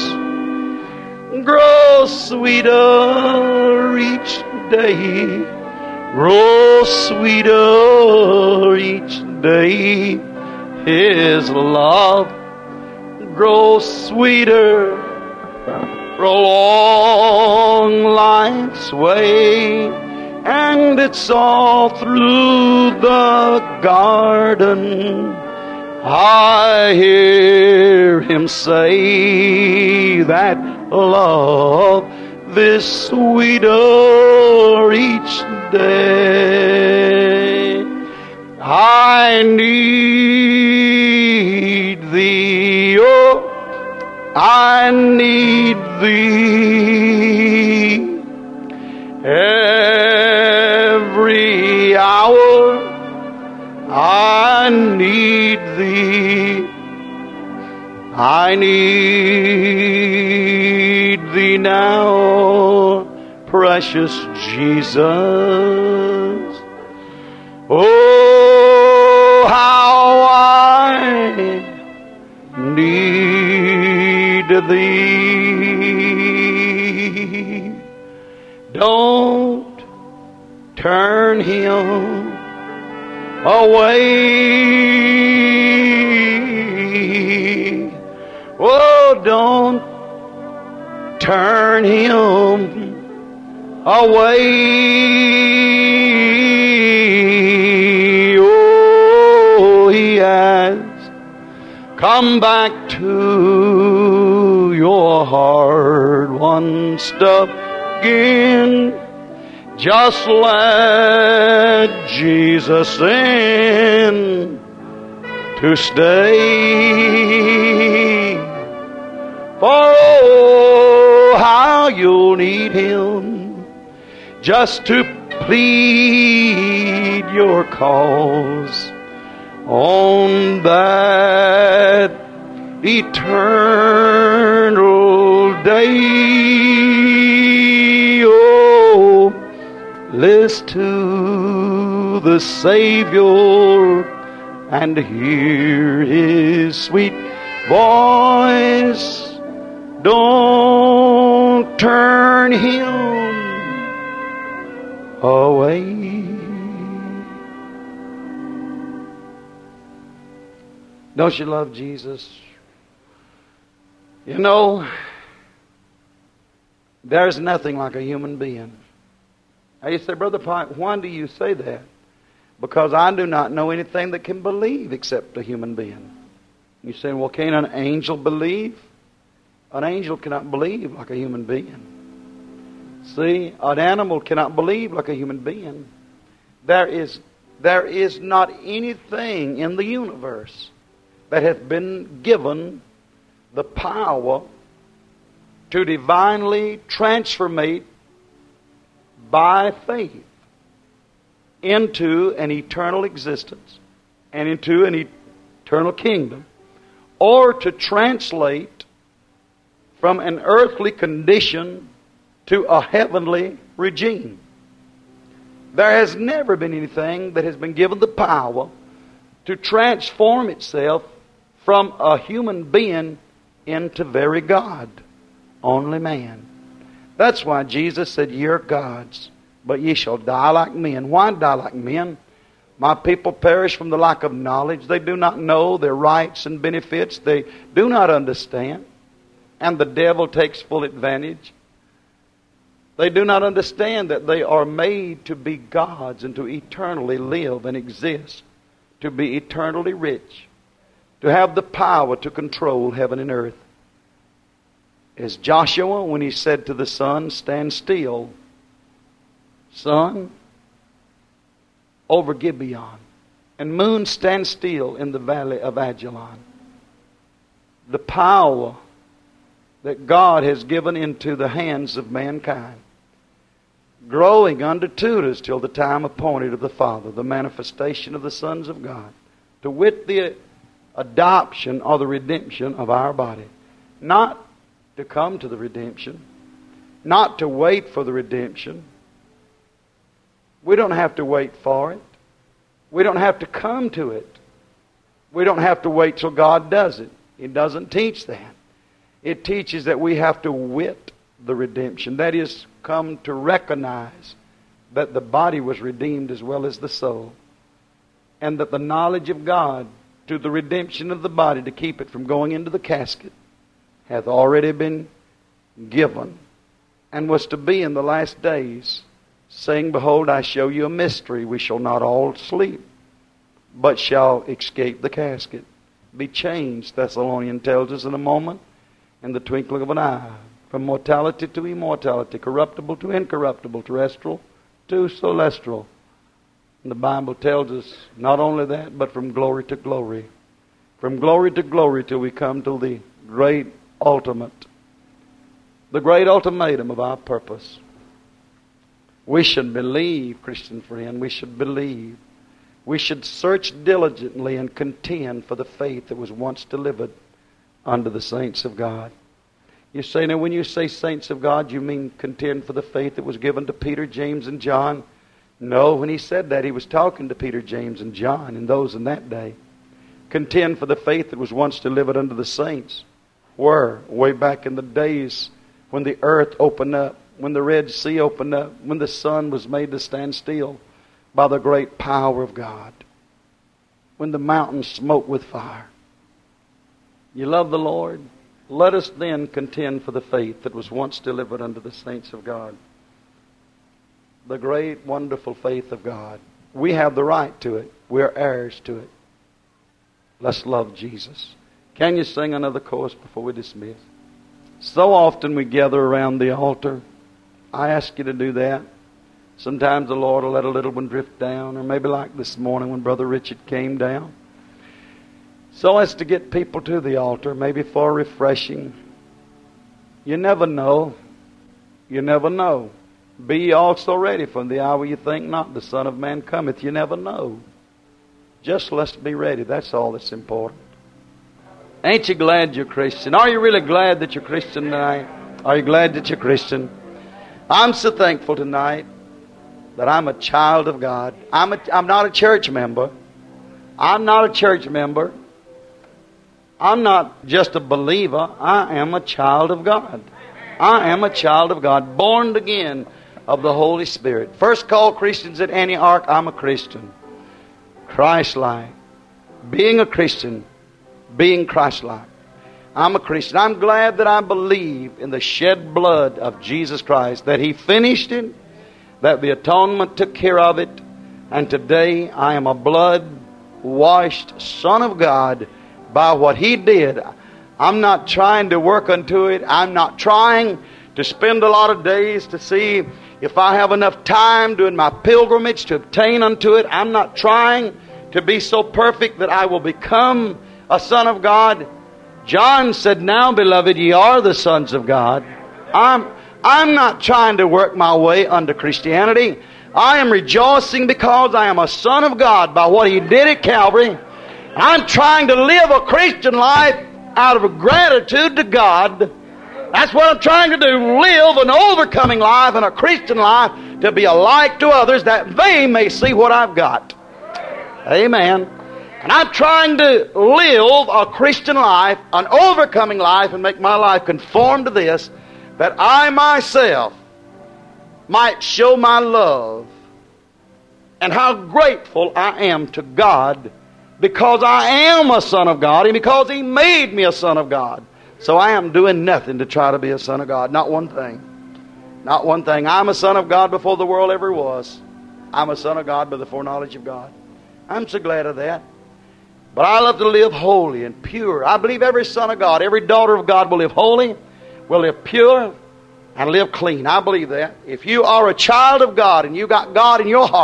Grows sweeter each day. Grows sweeter each day. His love grows sweeter along life's way. And it's all through the garden I hear Him say that love is sweeter each day. I need Thee, oh, I need Thee every hour. I need Thee. I need Thee now, precious Jesus. Oh, how I need Thee. Don't turn Him away. Oh, don't turn Him away. Oh, He has come back to your heart once again. Just let Jesus in to stay. For oh, how you'll need Him just to plead your cause on that eternal day. Oh, listen to the Savior and hear His sweet voice. Don't turn Him away. Don't you love Jesus? You know, there's nothing like a human being. Now you say, Brother Pike, why do you say that? Because I do not know anything that can believe except a human being. You say, well, can an angel believe? An angel cannot believe like a human being. See, an animal cannot believe like a human being. There is, there is not anything in the universe that hath been given the power to divinely transformate by faith into an eternal existence and into an eternal kingdom, or to translate from an earthly condition to a heavenly regime. There has never been anything that has been given the power to transform itself from a human being into very God. Only man. That's why Jesus said, ye are gods, but ye shall die like men. Why die like men? My people perish from the lack of knowledge. They do not know their rights and benefits. They do not understand. And the devil takes full advantage. They do not understand that they are made to be gods and to eternally live and exist, to be eternally rich, to have the power to control heaven and earth. As Joshua, when he said to the sun, stand still, sun, over Gibeon, and moon stand still in the valley of Ajalon. The power that God has given into the hands of mankind, growing under tutors till the time appointed of the Father, the manifestation of the sons of God, to wit the adoption or the redemption of our body. Not to come to the redemption, not to wait for the redemption. We don't have to wait for it. We don't have to come to it. We don't have to wait till God does it. It doesn't teach that. It teaches that we have to wit the redemption. That is, come to recognize that the body was redeemed as well as the soul, and that the knowledge of God to the redemption of the body, to keep it from going into the casket, hath already been given, and was to be in the last days, saying, Behold, I show you a mystery. We shall not all sleep, but shall escape the casket, be changed, Thessalonians tells us, in a moment, in the twinkling of an eye, from mortality to immortality, corruptible to incorruptible, terrestrial to celestial. And the Bible tells us not only that, but from glory to glory. From glory to glory till we come to the great ultimate, the great ultimatum of our purpose. We should believe, Christian friend, we should believe. We should search diligently and contend for the faith that was once delivered unto the saints of God. You say, now when you say saints of God, you mean contend for the faith that was given to Peter, James, and John? No, when he said that, he was talking to Peter, James, and John and those in that day. Contend for the faith that was once delivered unto the saints. Where? Way back in the days when the earth opened up, when the Red Sea opened up, when the sun was made to stand still by the great power of God, when the mountains smoked with fire. You love the Lord? Let us then contend for the faith that was once delivered unto the saints of God. The great, wonderful faith of God. We have the right to it. We are heirs to it. Let's love Jesus. Can you sing another chorus before we dismiss? So often we gather around the altar. I ask you to do that. Sometimes the Lord will let a little one drift down, or maybe like this morning when Brother Richard came down, so as to get people to the altar, maybe for refreshing. You never know. You never know. Be ye also ready, for in the hour you think not, the Son of Man cometh. You never know. Just let's be ready. That's all that's important. Ain't you glad you're Christian? Are you really glad that you're Christian tonight? Are you glad that you're Christian? I'm so thankful tonight that I'm a child of God. I'm, a, I'm not a church member. I'm not a church member. I'm not just a believer. I am a child of God. I am a child of God, born again of the Holy Spirit. First called Christians at Antioch, I'm a Christian. Christ-like. Being a Christian, being Christ-like. I'm a Christian. I'm glad that I believe in the shed blood of Jesus Christ, that He finished it, that the atonement took care of it, and today I am a blood-washed Son of God by what He did. I'm not trying to work unto it. I'm not trying to spend a lot of days to see if I have enough time doing my pilgrimage to obtain unto it. I'm not trying to be so perfect that I will become a son of God. John said, now, beloved, ye are the sons of God. I'm, I'm not trying to work my way unto Christianity. I am rejoicing because I am a son of God by what He did at Calvary. I'm trying to live a Christian life out of gratitude to God. That's what I'm trying to do. Live an overcoming life and a Christian life to be a light to others, that they may see what I've got. Amen. And I'm trying to live a Christian life, an overcoming life, and make my life conform to this, that I myself might show my love and how grateful I am to God, because I am a son of God and because He made me a son of God. So I am doing nothing to try to be a son of God. Not one thing. Not one thing. I'm a son of God before the world ever was. I'm a son of God by the foreknowledge of God. I'm so glad of that. But I love to live holy and pure. I believe every son of God, every daughter of God will live holy, will live pure, and live clean. I believe that. If you are a child of God and you got God in your heart,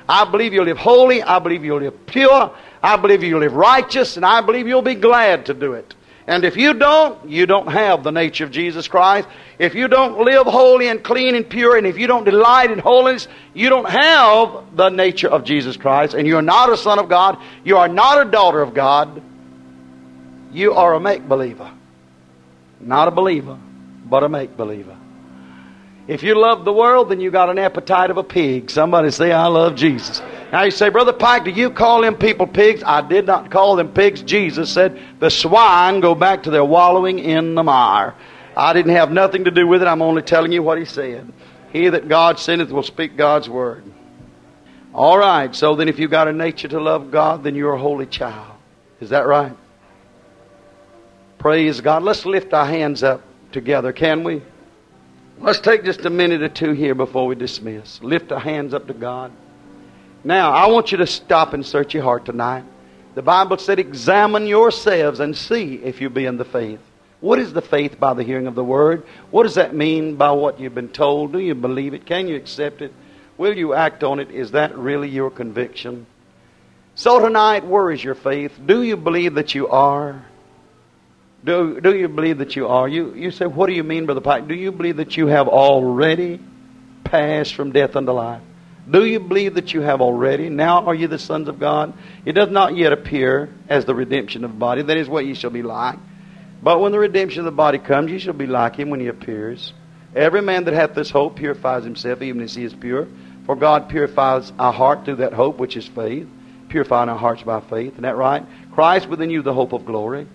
I believe you'll live holy. I believe you'll live pure. I believe you'll live righteous. And I believe you'll be glad to do it. And if you don't, you don't have the nature of Jesus Christ. If you don't live holy and clean and pure, and if you don't delight in holiness, you don't have the nature of Jesus Christ. And you're not a son of God. You are not a daughter of God. You are a make-believer. Not a believer, but a make-believer. If you love the world, then you got an appetite of a pig. Somebody say, I love Jesus. Now you say, Brother Pike, do you call them people pigs? I did not call them pigs. Jesus said, the swine go back to their wallowing in the mire. I didn't have nothing to do with it. I'm only telling you what He said. He that God sendeth will speak God's word. All right, so then if you've got a nature to love God, then you're a holy child. Is that right? Praise God. Let's lift our hands up together, can we? Let's take just a minute or two here before we dismiss. Lift our hands up to God. Now, I want you to stop and search your heart tonight. The Bible said, examine yourselves and see if you be in the faith. What is the faith? By the hearing of the Word. What does that mean by what you've been told? Do you believe it? Can you accept it? Will you act on it? Is that really your conviction? So tonight, where is your faith? Do you believe that you are? Do, do you believe that you are? You, you say, what do you mean, Brother Pike? Do you believe that you have already passed from death unto life? Do you believe that you have already? Now are you the sons of God? It does not yet appear as the redemption of the body. That is what ye shall be like. But when the redemption of the body comes, ye shall be like Him when He appears. Every man that hath this hope purifies himself, even as he is pure. For God purifies our heart through that hope which is faith. Purifying our hearts by faith. Isn't that right? Christ within you, the hope of glory.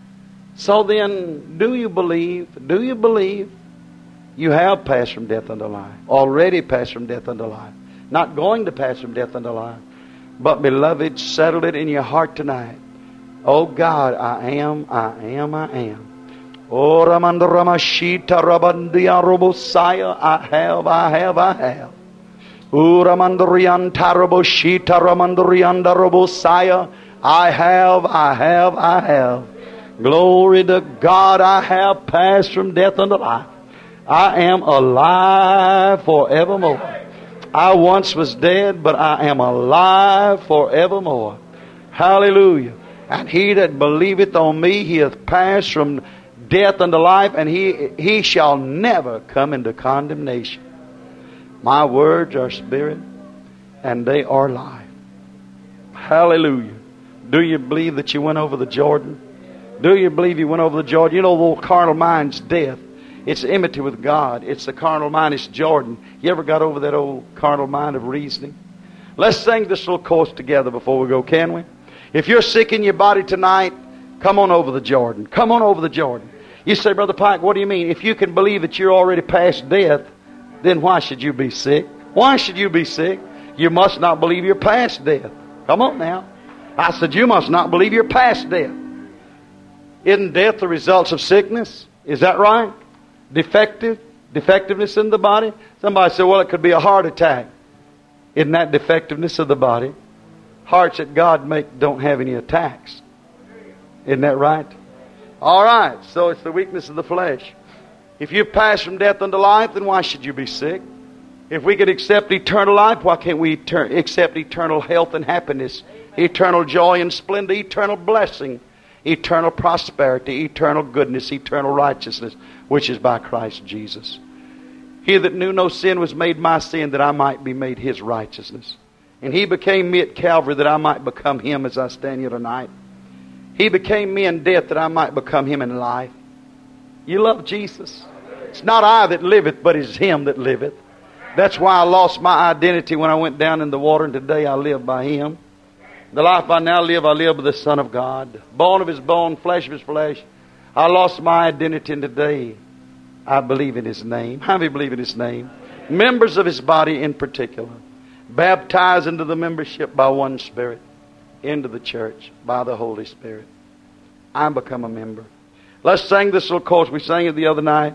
So then, do you believe, do you believe you have passed from death unto life? Already passed from death unto life. Not going to pass from death unto life. But beloved, settle it in your heart tonight. Oh God, I am, I am, I am. Oh Ramandaramashita Rabandia Robosaya, I have, I have, I have. Oh Ramandarian Taraboshita Ramandarianda Robosaya, I have, I have, I have. Glory to God, I have passed from death unto life. I am alive forevermore. I once was dead, but I am alive forevermore. Hallelujah. And he that believeth on me, he hath passed from death unto life, and he, he shall never come into condemnation. My words are spirit, and they are life. Hallelujah. Do you believe that you went over the Jordan? Do you believe you went over the Jordan? You know the old carnal mind's death. It's enmity with God. It's the carnal mind. It's Jordan. You ever got over that old carnal mind of reasoning? Let's sing this little chorus together before we go, can we? If you're sick in your body tonight, come on over the Jordan. Come on over the Jordan. You say, Brother Pike, what do you mean? If you can believe that you're already past death, then why should you be sick? Why should you be sick? You must not believe you're past death. Come on now. I said, you must not believe you're past death. Isn't death the results of sickness? Is that right? Defective? Defectiveness in the body? Somebody said, well, it could be a heart attack. Isn't that defectiveness of the body? Hearts that God make don't have any attacks. Isn't that right? All right, so it's the weakness of the flesh. If you pass from death unto life, then why should you be sick? If we could accept eternal life, why can't we ter- accept eternal health and happiness, eternal joy and splendor, eternal blessing, eternal prosperity, eternal goodness, eternal righteousness, which is by Christ Jesus? He that knew no sin was made my sin, that I might be made His righteousness. And He became me at Calvary, that I might become Him as I stand here tonight. He became me in death, that I might become Him in life. You love Jesus? It's not I that liveth, but it's Him that liveth. That's why I lost my identity when I went down in the water, and today I live by Him. The life I now live, I live by the Son of God. Bone of His bone, flesh of His flesh. I lost my identity, and today I believe in His name. How many believe in His name? Members of His body in particular. Baptized into the membership by one Spirit. Into the church by the Holy Spirit. I become a member. Let's sing this little chorus. We sang it the other night.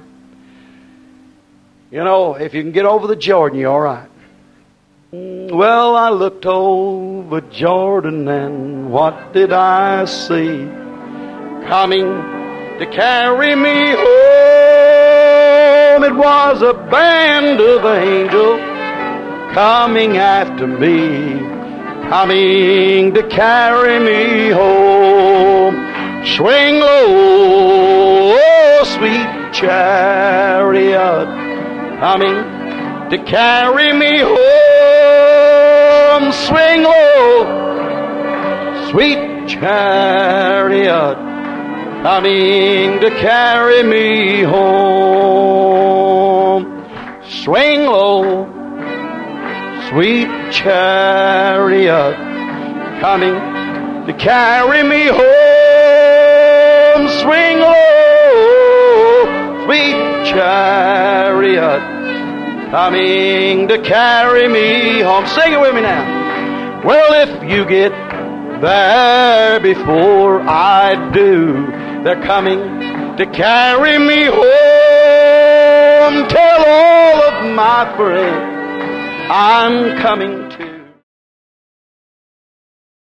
You know, if you can get over the Jordan, you're all right. Well, I looked over Jordan, and what did I see? Coming to carry me home, it was a band of angels coming after me, coming to carry me home. Swing low, oh, sweet chariot, coming to carry me home. Swing low, sweet chariot, coming to carry me home. Swing low, sweet chariot, coming to carry me home. Swing low, sweet chariot, coming to carry me home. Sing it with me now. Well, if you get there before I do, they're coming to carry me home. Tell all of my friends I'm coming to.